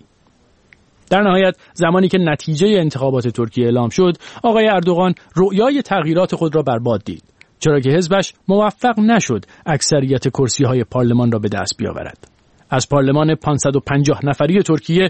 در نهایت زمانی که نتیجه انتخابات ترکیه اعلام شد، آقای اردوغان رؤیای تغییرات خود را برباد دید، چرا که حزبش موفق نشد اکثریت کرسی‌های پارلمان را به دست بیاورد. از پارلمان 550 نفری ترکیه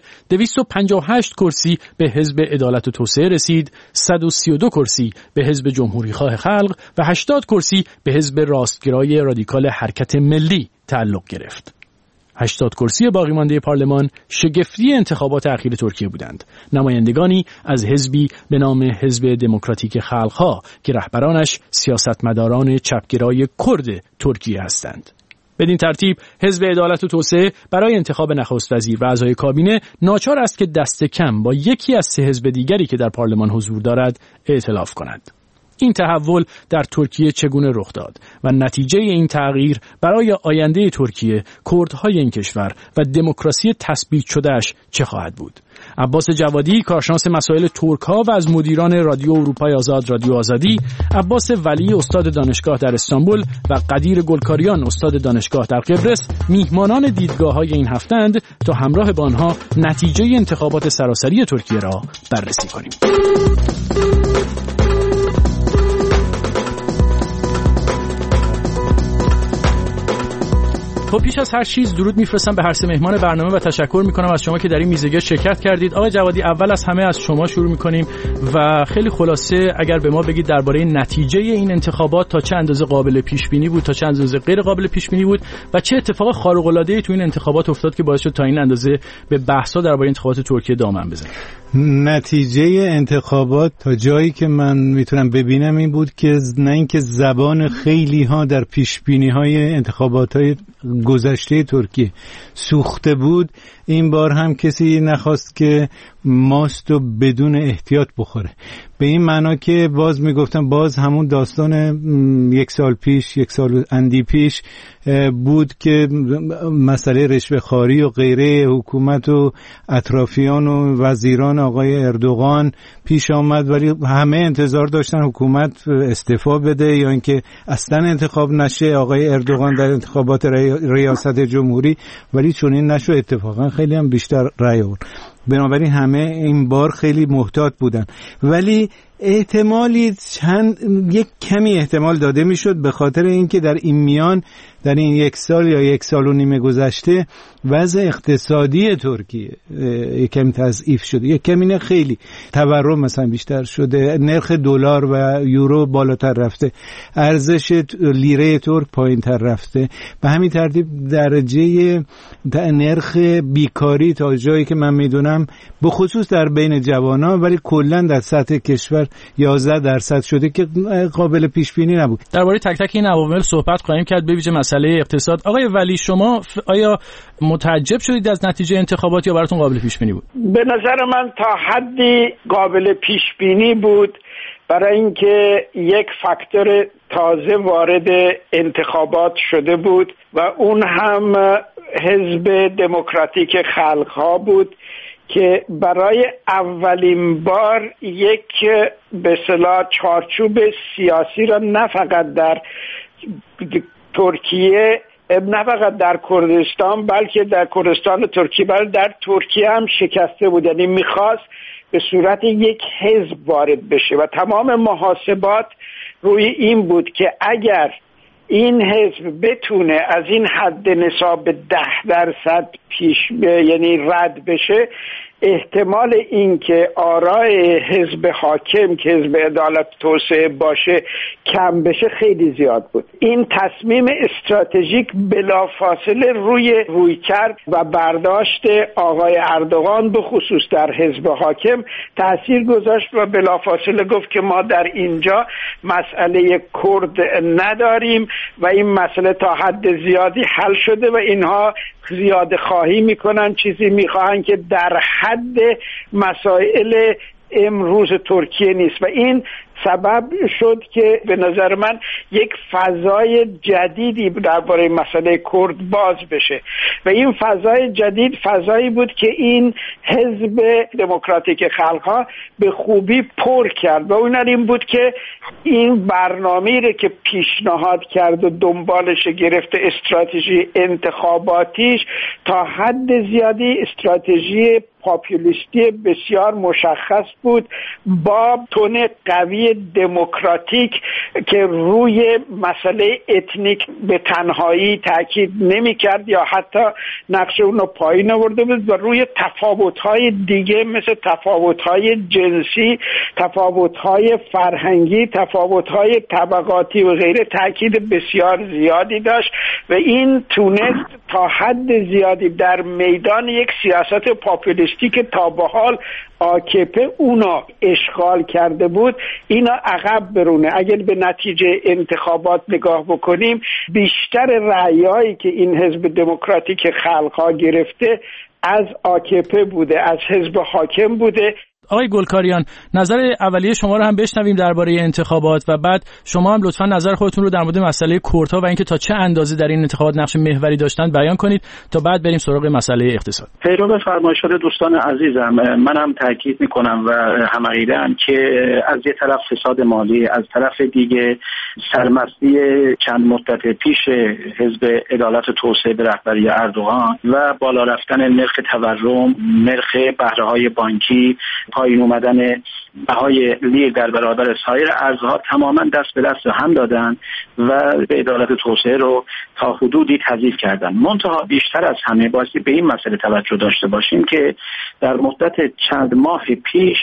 258 کرسی به حزب عدالت و توسعه رسید، 132 کرسی به حزب جمهوریخواه خلق و 80 کرسی به حزب راستگرای رادیکال حرکت ملی تعلق گرفت. 80 کرسی باقی مانده پارلمان شگفتی انتخابات اخیر ترکیه بودند. نمایندگانی از حزبی به نام حزب دموکراتیک خلق‌ها که رهبرانش سیاستمداران چپگرای کرد ترکیه هستند. بدین ترتیب حزب عدالت و توسعه برای انتخاب نخست وزیر و اعضای کابینه ناچار است که دست کم با یکی از 3 حزب دیگری که در پارلمان حضور دارد ائتلاف کند. این تحول در ترکیه چگونه رخ داد و نتیجه این تغییر برای آینده ترکیه، کردهای این کشور و دموکراسی تثبیت شدهش چه خواهد بود؟ عباس جوادی، کارشناس مسائل ترک‌ها و از مدیران رادیو اروپای آزاد رادیو آزادی، عباس ولی استاد دانشگاه در استانبول و قدیر گلکاریان استاد دانشگاه در قبرس میهمانان دیدگاه‌های این هفته‌اند تا همراه با آنها نتیجه انتخابات سراسری ترکیه را بررسی کنیم. خب پیش از هر چیز درود میفرستم به هر 3 مهمان برنامه و تشکر میکنم از شما که در این میزگرد شرکت کردید. آقای جوادی، اول از همه از شما شروع میکنیم و خیلی خلاصه اگر به ما بگید درباره نتیجه این انتخابات تا چه اندازه قابل پیش بینی بود، تا چه اندازه غیر قابل پیش بینی بود و چه اتفاق خارق العاده ای تو این انتخابات افتاد که باعث شد تا این اندازه به بحث‌ها درباره انتخابات ترکیه دامن بزنه. نتیجه انتخابات تا جایی که من میتونم ببینم این بود که نه اینکه زبان خیلی ها در پیشبینی های انتخابات های گذشته ترکیه سوخته بود، این بار هم کسی نخواست که ماست و بدون احتیاط بخوره. به این معنا که باز میگفتم باز همون داستان 1 سال پیش، 1 سال اندی پیش بود که مسئله رشوه‌خواری و غیره حکومت و اطرافیان و وزیران آقای اردوغان پیش آمد، ولی همه انتظار داشتن حکومت استعفا بده یا اینکه اصلا انتخاب نشه آقای اردوغان در انتخابات ریاست جمهوری، ولی چون این نشد اتفاقا خیلی هم بیشتر رأی آورد. بنابراین همه این بار خیلی محتاط بودن، ولی احتمالی یک کمی احتمال داده میشد به خاطر اینکه در این میان در این 1 سال یا 1 سال و نیم گذشته وضع اقتصادی ترکیه یک کمی تضعیف شده، یک کمی نه خیلی، تورم مثلا بیشتر شده، نرخ دلار و یورو بالاتر رفته، ارزش لیره ترک پایین‌تر رفته، به همین ترتیب درجه نرخ بیکاری تا جایی که من میدونم به خصوص در بین جوانان ولی کلا در سطح کشور 11% شده که قابل پیش بینی نبود. درباره تک تک این عوامل صحبت خواهیم کرد، به ویژه مسئله اقتصاد. آقای ولی، شما آیا متعجب شدید از نتیجه انتخابات یا براتون قابل پیش بینی بود؟ به نظر من تا حدی قابل پیش بینی بود، برای اینکه یک فاکتور تازه وارد انتخابات شده بود و اون هم حزب دموکراتیک خلق‌ها بود که برای اولین بار یک به اصطلاح چارچوب سیاسی را نه فقط در ترکیه، نه فقط در کردستان، بلکه در کردستان ترکیه، بلکه در ترکیه هم شکسته بود. یعنی میخواست به صورت یک حزب وارد بشه و تمام محاسبات روی این بود که اگر این حزب بتونه از این حد نصاب 10% یعنی رد بشه، احتمال این که آرای حزب حاکم که حزب عدالت توسعه باشه کم بشه خیلی زیاد بود. این تصمیم استراتژیک بلافاصله روی کرد و برداشت آقای اردوغان به خصوص در حزب حاکم تأثیر گذاشت و بلافاصله گفت که ما در اینجا مسئله کرد نداریم و این مسئله تا حد زیادی حل شده و اینها زیاده خواهی میکنن، چیزی میخواهن که در حد مسائل امروز ترکیه نیست و این سبب شد که به نظر من یک فضای جدیدی درباره مسئله کرد باز بشه و این فضای جدید فضایی بود که این حزب دموکراتیک خلق‌ها به خوبی پر کرد و اون این بود که این برنامه‌ای رو که پیشنهاد کرد و دنبالش گرفته، استراتژی انتخاباتیش تا حد زیادی استراتژی پاپولیستی بسیار مشخص بود با تون قوی دموکراتیک که روی مسئله اتنیک به تنهایی تاکید نمی کرد یا حتی نقش اون رو پایین آورده بود و روی تفاوت‌های دیگه مثل تفاوت‌های جنسی، تفاوت‌های فرهنگی، تفاوت‌های طبقاتی و غیره تاکید بسیار زیادی داشت و این تونست تا حد زیادی در میدان یک سیاست پاپولیستی که تا به حال AKP اونا اشغال کرده بود اینا عقب برونه. اگر به نتیجه انتخابات نگاه بکنیم بیشتر رأیایی که این حزب دموکراتیک خلق‌ها گرفته از AKP بوده، از حزب حاکم بوده. آقای گلکاریان، نظر اولیه شما رو هم بشنویم درباره انتخابات و بعد شما هم لطفاً نظر خودتون رو در مورد مسئله کردها و اینکه تا چه اندازه در این انتخابات نقش محوری داشتن بیان کنید تا بعد بریم سراغ مسئله اقتصاد. پیرو فرمایشات دوستان عزیزم، منم تاکید میکنم و هم‌عقیده‌ام که از یک طرف فساد مالی، از طرف دیگه سرمستی چند مدت پیش حزب عدالت توسعه به رهبری اردوغان و بالا رفتن نرخ تورم، نرخ بهره‌های بانکی، پایین اومدن بهای لیر در برابر سایر ارزها تماما دست به دست هم دادن و به عدالت توسعه رو تا حدودی تضعیف کردن. منتها بیشتر از همه بایستی به این مسئله توجه داشته باشیم که در مدت چند ماه پیش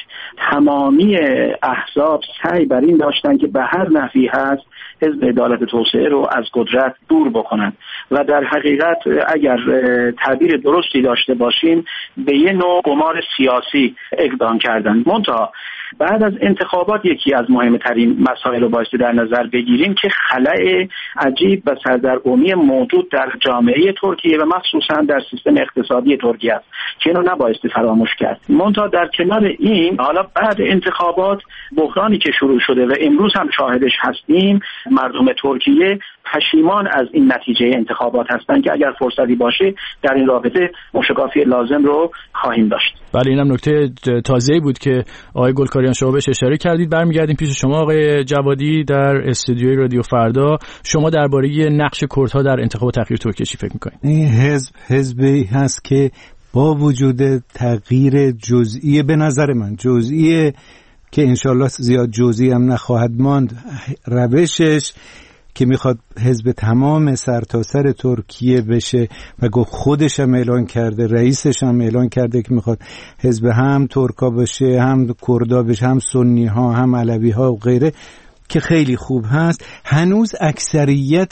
تمامی احزاب سعی بر این داشتن که به هر نحوی هست حزب عدالت توسعه رو از قدرت دور بکنن و در حقیقت اگر تعبیر درستی داشته باشیم به یه نوع قمار سیاسی اقدام کردن. منتها بعد از انتخابات یکی از مهمترین مسائل رو بایستی در نظر بگیریم که خلأ عجیب و سردرگمی موجود در جامعه ترکیه و مخصوصا در سیستم اقتصادی ترکیه است که اینو نبایستی فراموش کرد. منتها در کنار این حالا بعد انتخابات بحرانی که شروع شده و امروز هم شاهدش هستیم، مردم ترکیه پشیمان از این نتیجه انتخابات هستند که اگر فرصتی باشه در این رابطه موشکافی لازم رو خواهیم داشت. بله، اینم نکته تازه‌ای بود که آقای گلکاریان شما بهش اشاره کردید. برمیگردیم پیش شما آقای جوادی در استودیوی رادیو فردا. شما درباره نقش کردها در انتخابات اخیر ترکیه چی فکر می‌کنید؟ این حزبی هست که با وجود تغییر جزئی، به نظر من جزئی که انشالله زیاد جزئی هم نخواهد ماند، روشش که میخواد حزب تمام سرتاسر ترکیه بشه و گفت خودش هم اعلان کرده، رئیسش هم اعلان کرده که میخواد حزب هم ترکا بشه، هم کردا بشه، هم سنی ها، هم علوی ها و غیره، که خیلی خوب هست. هنوز اکثریت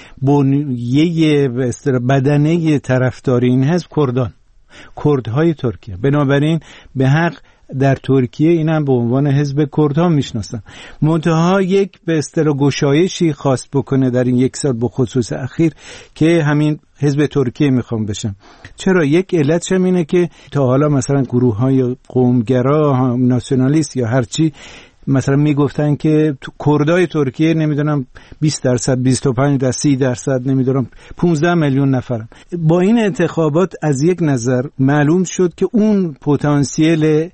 بنیه بدنه طرفدار این حزب کردهای ترکیه. بنابراین به حق در ترکیه این هم به عنوان حزب کردها میشناسن. منتها یک به اصطلاح گشایشی خواست بکنه در این یک سال به خصوص اخیر که همین حزب ترکیه میخوام بشم. چرا؟ یک علتش اینه که تا حالا مثلا گروه‌های قومگرا، ناسیونالیست یا هرچی مثلا میگفتن که کردای ترکیه نمیدونم 20%، 25%، 30%، نمیدونم 15 میلیون نفرن. با این انتخابات از یک نظر معلوم شد که اون پتانسیل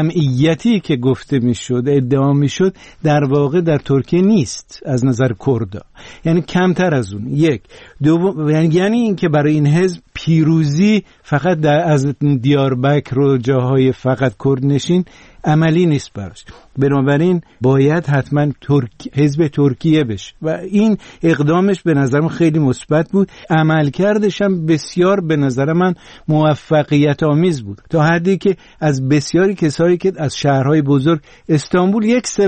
جمعیتی که گفته میشد، ادعا میشد، در واقع در ترکیه نیست از نظر کردا، یعنی کمتر از اون. یک دوم، یعنی این که برای این حزب پیروزی فقط از دیاربکر و جاهای فقط کرد نشین عملی نیست براش. بنابراین باید حتما حزب ترکیه بشه و این اقدامش به نظرم خیلی مثبت بود. عملکردش هم بسیار به نظر من موفقیت آمیز بود، تا حدی که از بسیاری کسایی که از شهرهای بزرگ، استانبول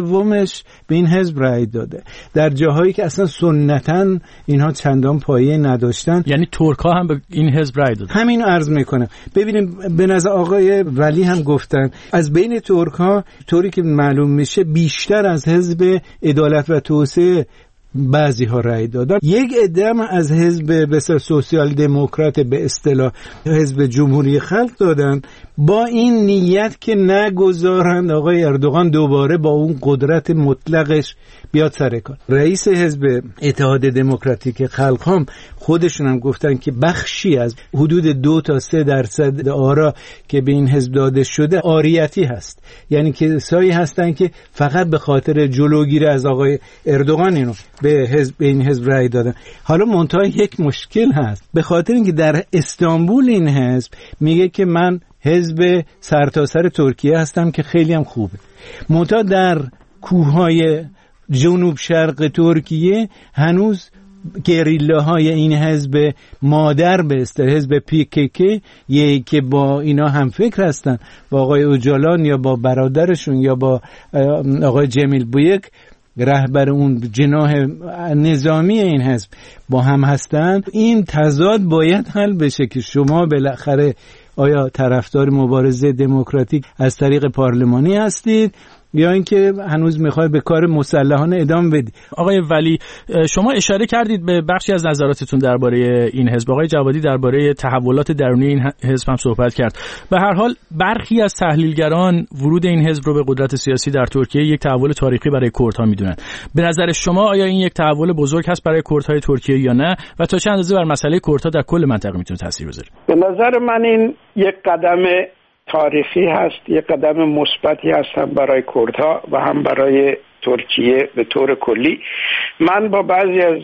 1/3 به این حزب رأی داده، در جاهایی که اصلا سنتاً اینها چندان پایه نداشتن. یعنی ترک‌ها هم به این حزب رأی دادن. همینو عرض میکنم. ببینیم به نظر آقای ولی هم گفتن از بین ترک‌ها طوری که معلوم میشه بیشتر از حزب عدالت و توسعه بعضی ها رأی دادن. یک عده از حزب بسیار سوسیال دموکرات به اصطلاح حزب جمهوری خلق دادن، با این نیت که نگذارند آقای اردوغان دوباره با اون قدرت مطلقش بیاد سر کار. رئیس حزب اتحاد دموکراتیک خلق هم خودشون هم گفتن که بخشی از حدود 2 تا 3% آرا که به این حزب داده شده عاریتی هست، یعنی کسایی هستن که فقط به خاطر جلوگیری از آقای اردوغان اینو به این حزب رأی دادن. حالا منتها یک مشکل هست، به خاطر اینکه در استانبول این حزب میگه که من حزب سرتاسر ترکیه هستم که خیلی هم خوبه، منتها در کوههای جنوب شرق ترکیه هنوز گریلاهای این حزب مادر به اصطلاح حزب PKK که با اینا هم فکر هستن، با آقای اوجالان یا با برادرشون یا با آقای جمیل بویک رهبر اون جناح نظامی این حزب با هم هستند. این تضاد باید حل بشه که شما بالاخره آیا طرفدار مبارزه دموکراتیک از طریق پارلمانی هستید یا اینکه هنوز میخواید به کار مسلحانه ادامه بدید. آقای ولی شما اشاره کردید به بخشی از نظراتتون درباره این حزب. آقای جوادی درباره تحولات درونی این حزب هم صحبت کرد. به هر حال برخی از تحلیلگران ورود این حزب رو به قدرت سیاسی در ترکیه یک تحول تاریخی برای کردها میدونن. به نظر شما آیا این یک تحول بزرگ هست برای کردهای ترکیه یا نه و تا چه اندازه بر مسئله کردها در کل منطقه میتونه تاثیر بذاره؟ به نظر من این یک قدم تاریخی هست، یک قدم مثبتی هست هم برای کردها و هم برای ترکیه به طور کلی. من با بعضی از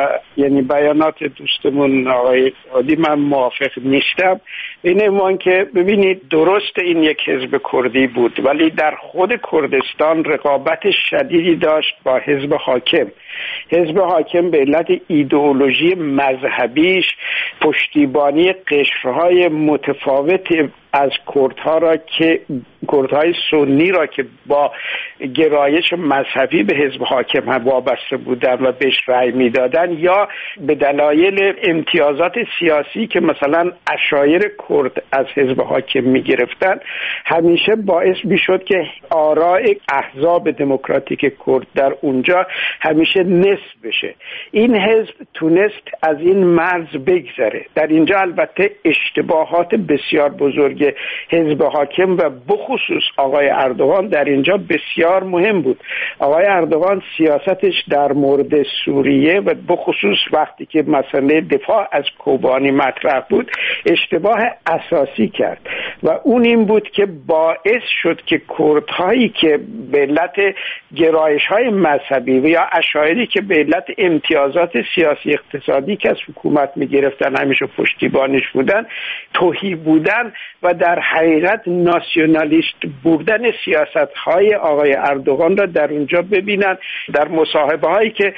بیانات دوستمون آقای عادی من موافق نیستم. این عنوان که ببینید درست این یک حزب کردی بود ولی در خود کردستان رقابت شدیدی داشت با حزب حاکم. حزب حاکم به علت ایدئولوژی مذهبیش پشتیبانی قشرهای متفاوت از کردها را که کردهای سنی را که با گرایش مذهبی به حزب حاکم هم وابسته بودند و بهش رأی میدادن یا به دلایل امتیازات سیاسی که مثلا عشایر کرد از حزب حاکم میگرفتن همیشه باعث میشد که آراء احزاب دموکراتیک کرد در اونجا همیشه نصف بشه. این حزب تونست از این مرز بگذره. در اینجا البته اشتباهات بسیار بزرگ حزب حاکم و بخصوص آقای اردوغان در اینجا بسیار مهم بود. آقای اردوغان سیاستش در مورد سوریه و بخصوص وقتی که مسئله دفاع از کوبانی مطرح بود اشتباه اساسی کرد و اون این بود که باعث شد که کردهایی که به علت گرایش‌های مذهبی و یا عشایری که به علت امتیازات سیاسی اقتصادی که از حکومت می‌گرفتن همیشه پشتیبانش بودن توهی بودن و در حقیقت ناسیونالیست بودن سیاست‌های آقای اردوغان را در اونجا ببینن. در مصاحبه‌هایی که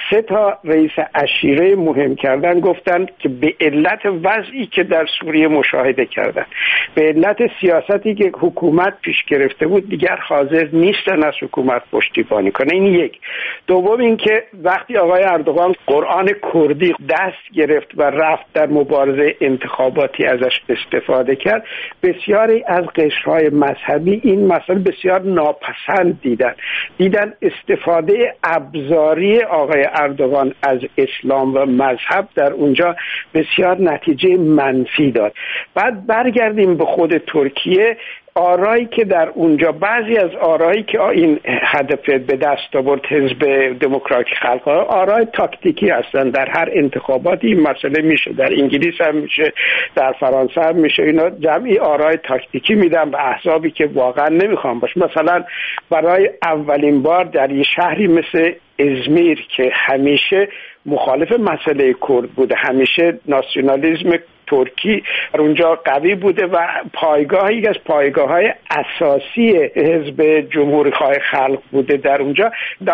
3 تا رئیس عشیره مهم کردن، گفتن که به علت وضعی که در سوریه مشاهده کردن، به علت سیاستی که حکومت پیش گرفته بود، دیگر حاضر نیستن از حکومت پشتیبانی کنه. این یک. دوم اینکه وقتی آقای اردوغان قرآن کردی دست گرفت و رفت در مبارزه انتخاباتی ازش استفاده کرد، بسیاری از قشرهای مذهبی این مسئله بسیار ناپسند دیدن استفاده ابزاری آقای اردوغان از اسلام و مذهب در اونجا بسیار نتیجه منفی داد. بعد برگردیم به خود ترکیه، آرایی که در اونجا، بعضی از آرایی که این هدف به دست آورد حزب دموکراتیک خلق، آرای تاکتیکی هستن. در هر انتخاباتی این مسئله میشه، در انگلیس هم میشه، در فرانسه هم میشه. اینا جمعی آرای تاکتیکی میدن به احزابی که واقعا نمیخوان باشه. مثلا برای اولین بار در یه شهری مثل ازمیر که همیشه مخالف مسئله کرد بوده، همیشه ناسیونالیسم ترکی اونجا قوی بوده و یکی از پایگاه‌های اساسی حزب جمهوری‌خواه خلق بوده، در اونجا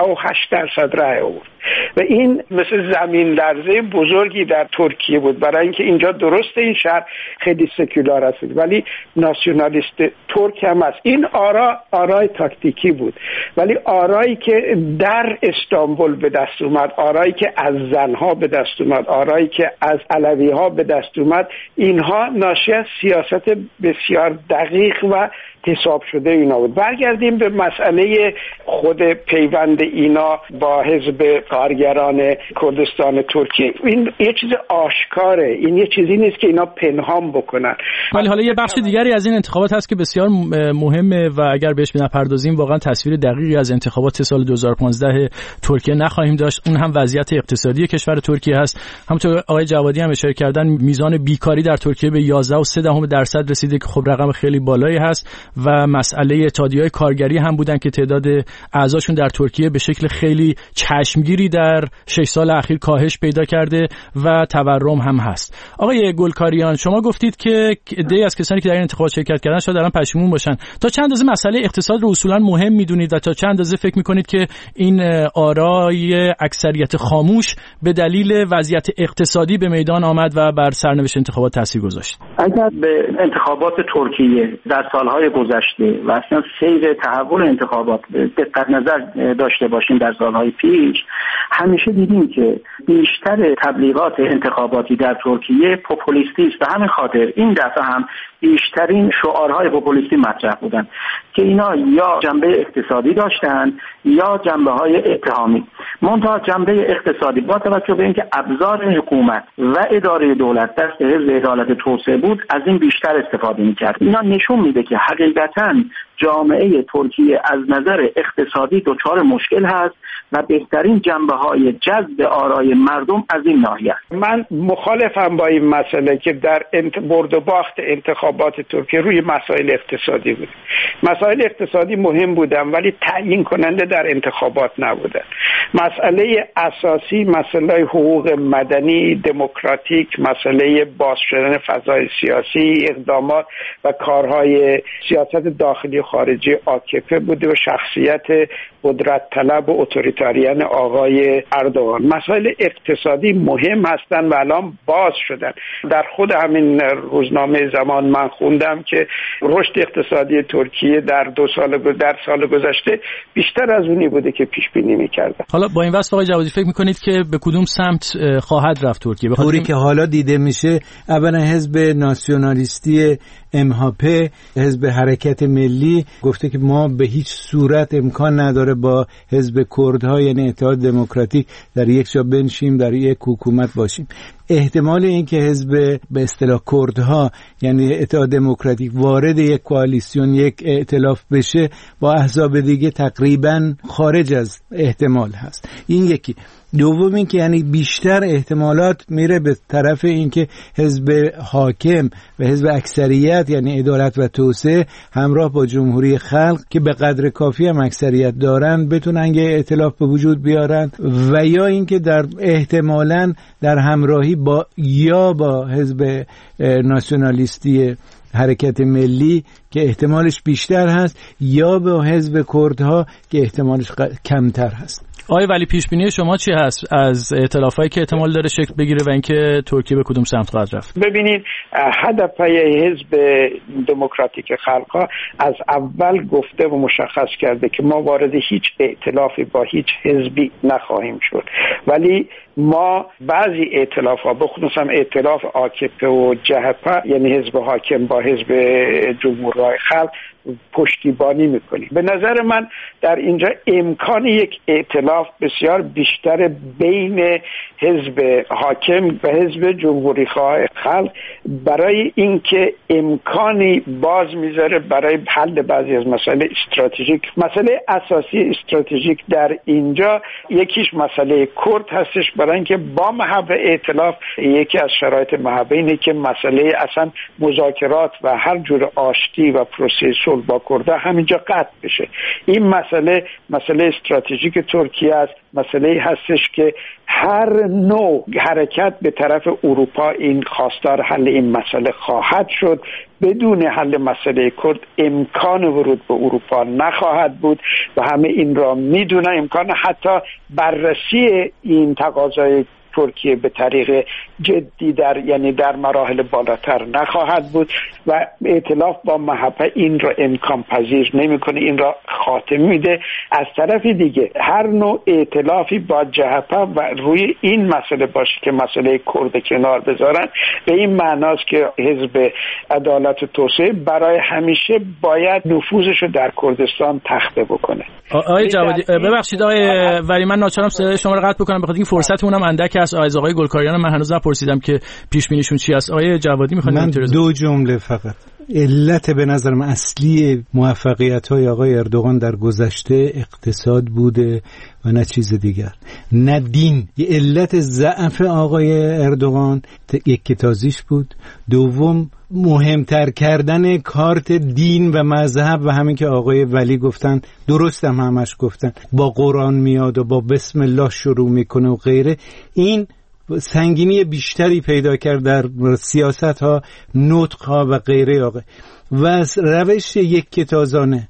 28% رأی آورد و این مثل زمین لرزه بزرگی در ترکیه بود، برای اینکه اینجا درسته این شهر خیلی سکولار است ولی ناسیونالیست ترک هم است. این آرای تاکتیکی بود، ولی آرایی که در استانبول به دست اومد، آرایی که از زنها به دست اومد، آرایی که از علوی‌ها به دست اومد، اینها ناشی از سیاست بسیار دقیق و حساب شده اینا بود. برگردیم به مسئله خود پیوند اینا با حزب کارگران کردستان ترکیه. این یه چیز آشکاره، این یه چیزی نیست که اینا پنهان بکنن. ولی حالا یه بخش دیگری از این انتخابات هست که بسیار مهمه و اگر بهش نپردازیم واقعا تصویر دقیقی از انتخابات سال 2015 ترکیه نخواهیم داشت. اون هم وضعیت اقتصادی کشور ترکیه هست. همونطور آقای جوادی هم اشاره کردن، میزان بیکاری در ترکیه به 11.3% رسیده که خب رقم خیلی بالایی هست و مسئله اتحادیه‌های کارگری هم بودن که تعداد اعضاشون در ترکیه به شکل خیلی چشمگیری در 6 سال اخیر کاهش پیدا کرده و تورم هم هست. آقای گلکاریان، شما گفتید که عده‌ای از کسانی که در این انتخابات شرکت کردن شاید الان پشیمون باشن. تا چند اندازه مسئله اقتصاد رو اصولا مهم می‌دونید و تا چند اندازه فکر می‌کنید که این آرای اکثریت خاموش به دلیل وضعیت اقتصادی به میدان آمد و بر سرنوشت انتخابات تاثیر گذاشت؟ اگر به انتخابات ترکیه در سالهای گذشته و اصلا سیر تحول انتخابات دقت نظر داشته باشیم در سالهای پیش، همیشه دیدیم که بیشتر تبلیغات انتخاباتی در ترکیه پوپولیستی است. به همین خاطر این دفعه هم بیشترین شعارهای پوپولیستی مطرح بودن که اینا یا جنبه اقتصادی داشتن یا جنبه‌های اتهامی. منتها جنبه اقتصادی با توجه به اینکه ابزار حکومت و اداره دولت دست حزب عدالت توسعه بود، از این بیشتر استفاده می‌کرد. اینا نشون میده که حقیقتاً جامعه ترکیه از نظر اقتصادی دچار مشکل هست و بهترین جنبه‌های جذب آرای مردم از این ناحیه است. من مخالفم با این مسئله که در برد و باخت انتخابات ترکیه روی مسائل اقتصادی بود. مسائل اقتصادی مهم بودن ولی تعیین کننده در انتخابات نبودن. مسئله اساسی مسئله حقوق مدنی دموکراتیک، مسئله باز شدن فضای سیاسی، اقدامات و کارهای سیاست داخلی خارجی AKP بوده و شخصیت قدرت طلب و اتوریتاریان آقای اردوغان. مسائل اقتصادی مهم هستن و الان باز شدن. در خود همین روزنامه زمان من خوندم که رشد اقتصادی ترکیه در سال گذشته بیشتر از اونی بوده که پیش بینی می‌کردن. حالا با این وصف آقای جوادی فکر می‌کنید که به کدوم سمت خواهد رفت ترکیه؟ طوری که حالا دیده میشه، اولا حزب ناسیونالیستی MHP، حزب حرکت ملی گفته که ما به هیچ صورت امکان نداره با حزب کردها یعنی اتحاد دموکراتیک در یک جا بنشیم، در یک حکومت باشیم. احتمال این که حزب به اصطلاح کردها یعنی اتحاد دموکراتیک وارد یک کوالیسیون، یک ائتلاف بشه با احزاب دیگه تقریبا خارج از احتمال هست. این یکی. دوم این که یعنی بیشتر احتمالات میره به طرف این که حزب حاکم و حزب اکثریت یعنی عدالت و توسعه همراه با جمهوری خلق که به قدر کافی هم اکثریت دارن بتونن یه ائتلاف به وجود بیارن، و یا این که در احتمالاً در همراهی با حزب ناسیونالیستی حرکت ملی که احتمالش بیشتر هست یا با حزب کردها که احتمالش کمتر هست. آقای ولی پیش بینی شما چی هست از ائتلافایی که احتمال داره شکل بگیره و اینکه ترکیه به کدوم سمت خواهد رفت؟ ببینید، هدف حزب دموکراتیک خلق‌ها از اول گفته و مشخص کرده که ما وارد هیچ ائتلافی با هیچ حزبی نخواهیم شد، ولی ما بعضی ائتلاف‌ها بخصوصا ائتلاف AKP و جهپه، یعنی حزب حاکم با حزب جمهوری خلق، پشتیبانی میکنیم. به نظر من در اینجا امکان یک ائتلاف بسیار بیشتر بین حزب حاکم و حزب جمهوری خواه خلق برای اینکه امکانی باز میذاره برای حل بعضی از مسائل استراتژیک. مسئله اساسی استراتژیک در اینجا یکیش مسئله کرد هستش، برای اینکه با محو ائتلاف یکی از شرایط محو اینه که مسئله اصلا مذاکرات و هر جور آشتی و پروسه صلح با کرد همینجا قطع بشه. این مسئله استراتژیک ترکیه است، مسئله هستش که هر نوع حرکت به طرف اروپا این خواستار حل این مسئله خواهد شد. بدون حل مسئله کرد امکان ورود به اروپا نخواهد بود و همه این را میدونن. امکان حتی بررسی این تقاضای ترکیه به طریق جدی در مراحل بالاتر نخواهد بود و ائتلاف با محبه این را امکان پذیر نمیکنه، این را خاتمه میده. از طرف دیگه هر نوع ائتلافی با جهپه و روی این مسئله باشه که مسئله کرد کنار بذارن، به این معناست که حزب عدالت و توسعه برای همیشه باید نفوذش رو در کردستان تخته بکنه. آقای جوادی ببخشید آقای ولی، من ناچارم صدای شما رو قطع بکنم بخاطر اینکه فرصتمون هم اندک است. از آقای گلکاریان من هنوز نپرسیدم که پیش بینیشون چی است. آقای جوادی میخوام من دو جمله فقط. علت به نظرم اصلی موفقیت‌های آقای اردوغان در گذشته اقتصاد بوده و نه چیز دیگر، نه دین. یه علت ضعف آقای اردوغان یک تازیش بود. دوم، مهمتر کردن کارت دین و مذهب و همین که آقای ولی گفتن، درست هم همش گفتن، با قرآن میاد و با بسم الله شروع میکنه و غیره. این سنگینی بیشتری پیدا کرد در سیاست ها، نطق ها و غیره آقای و روش یکتازانه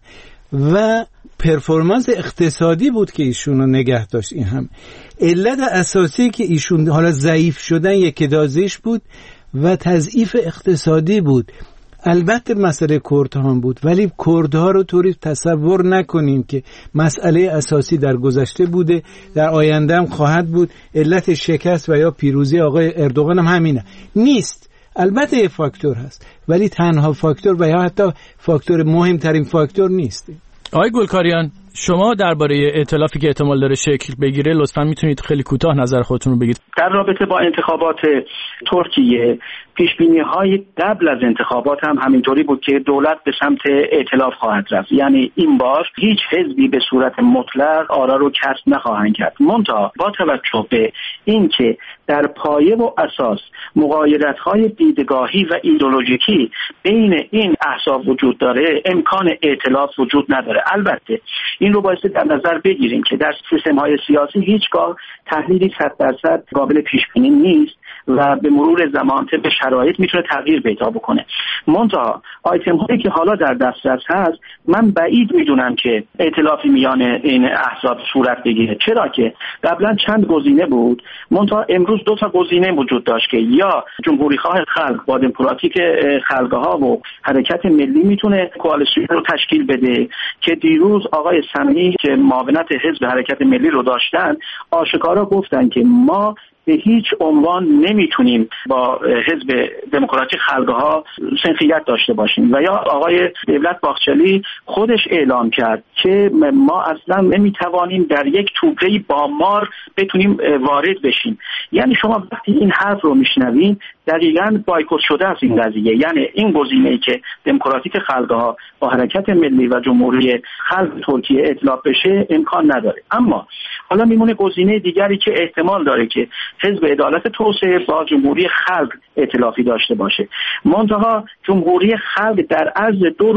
و پرفورمنس اقتصادی بود که ایشون رو نگه داشت. این هم علت اساسی که ایشون حالا ضعیف شدن یکتازیش بود و تضعیف اقتصادی بود. البته مسئله کردها هم بود، ولی کردها رو طوری تصور نکنیم که مسئله اساسی در گذشته بوده، در آینده هم خواهد بود. علت شکست و یا پیروزی آقای اردوغان هم همینه نیست. البته یه فاکتور هست، ولی تنها فاکتور و یا حتی فاکتور مهمترین فاکتور نیست. آقای گلکاریان، شما درباره ائتلافی که احتمال داره شکل بگیره لطفاً میتونید خیلی کوتاه نظر خودتون رو بگید. در رابطه با انتخابات ترکیه، پیشبینی‌های قبل از انتخابات هم همینطوری بود که دولت به سمت ائتلاف خواهد رفت، یعنی این بار هیچ حزبی به صورت مطلق آرا رو کسب نخواهند کرد. منتها با توجه به اینکه در پایه و اساس مغایرت‌های دیدگاهی و ایدئولوژیکی بین این احزاب وجود داره، امکان ائتلاف وجود نداره. البته این رو باید در نظر بگیریم که در سیستم‌های سیاسی هیچگاه تحلیلی 100% قابل پیش‌بینی نیست و به مرور زمان طبق شرایط میتونه تغییر پیدا بکنه. منتها آیتم هایی که حالا در دسترس هست، من بعید میدونم که ائتلافی میان این احزاب صورت بگیره، چرا که قبلا چند گزینه بود، منتها امروز دو تا گزینه وجود داشت که یا جمهوری خواه خلق با دموکراتیک خلق‌ها و حرکت ملی میتونه کوآلیسیون رو تشکیل بده که دیروز آقای سمیعی که معاونت حزب حرکت ملی رو داشتن آشکارا گفتن که ما به هیچ عنوان نمیتونیم با حزب دموکراتیک خلق‌ها سنخیت داشته باشیم و یا آقای دولت باقچلی خودش اعلام کرد که ما اصلا نمیتوانیم در یک توپه‌ای با مار بتونیم وارد بشیم. یعنی شما وقتی این حرف رو میشنوین دقیقاً بایکوت شده از این قضیه، یعنی این گزینه‌ای که دموکراتیک خلق‌ها با حرکت ملی و جمهوری خلق ترکیه ائتلاف بشه امکان نداره. اما حالا میمونه گزینه دیگری که احتمال داره که حزب عدالت توسعه با جمهوری خلق ائتلافی داشته باشه. منتها جمهوری خلق در عرض 2 روز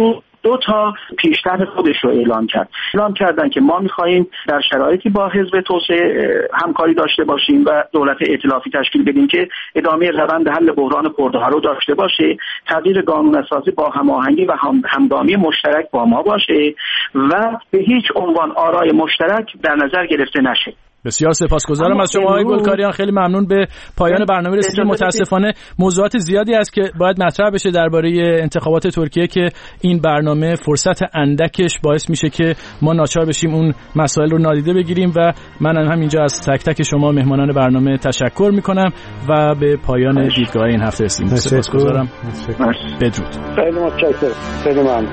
2 تا پیشنهاد خودش رو اعلام کردن که ما می‌خوایم در شرایطی با حزب توسعه همکاری داشته باشیم و دولت ائتلافی تشکیل بدیم که ادامه روند حل بحران کردها رو داشته باشه، تغییر قانون اساسی با هماهنگی و همگامی مشترک با ما باشه و به هیچ عنوان آرای مشترک در نظر گرفته نشه. بسیار سپاسگزارم از شما آقای گلکاریان، خیلی ممنون. به پایان برنامه رسیدیم. متاسفانه موضوعات زیادی است که باید مطرح بشه درباره انتخابات ترکیه که این برنامه فرصت اندکش باعث میشه که ما ناچار بشیم اون مسائل رو نادیده بگیریم و من همینجا از تک تک شما مهمانان برنامه تشکر میکنم و به پایان دیدگاه این هفته رسیدیم. سپاسگزارم. بدرود. خیلی متشکرم. خیلی ممنون.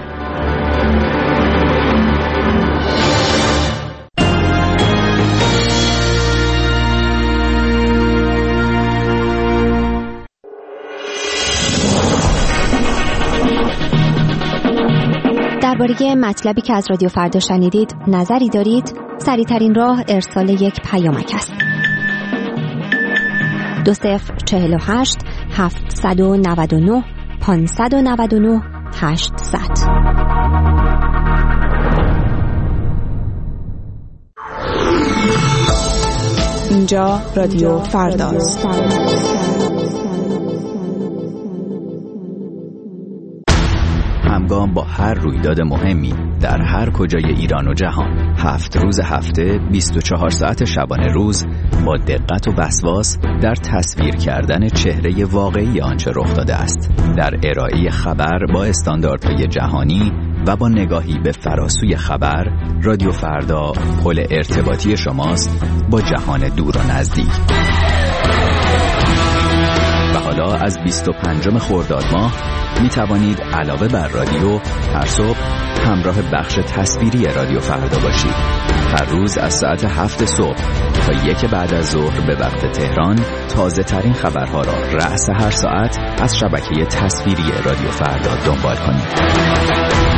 درباره مطلبی که از رادیو فردا شنیدید نظری دارید؟ سریع‌ترین راه ارسال یک پیامک است. 2048 799 599 800. اینجا رادیو فرداست. همگام با هر رویداد مهمی در هر کجای ایران و جهان، 7 روز هفته 24 ساعت شبانه روز با دقت و وسواس در تصویر کردن چهره واقعی آنچه رخ داده است، در ارائه خبر با استانداردهای جهانی و با نگاهی به فراسوی خبر، رادیو فردا پل ارتباطی شماست با جهان دور و نزدیک. و حالا از 25 خرداد ماه می توانید علاوه بر رادیو هر صبح همراه بخش تصویری رادیو فردا باشید. هر روز از ساعت 7 صبح تا 1 بعد از ظهر به وقت تهران تازه ترین خبرها را رأس هر ساعت از شبکه تصویری رادیو فردا دنبال کنید.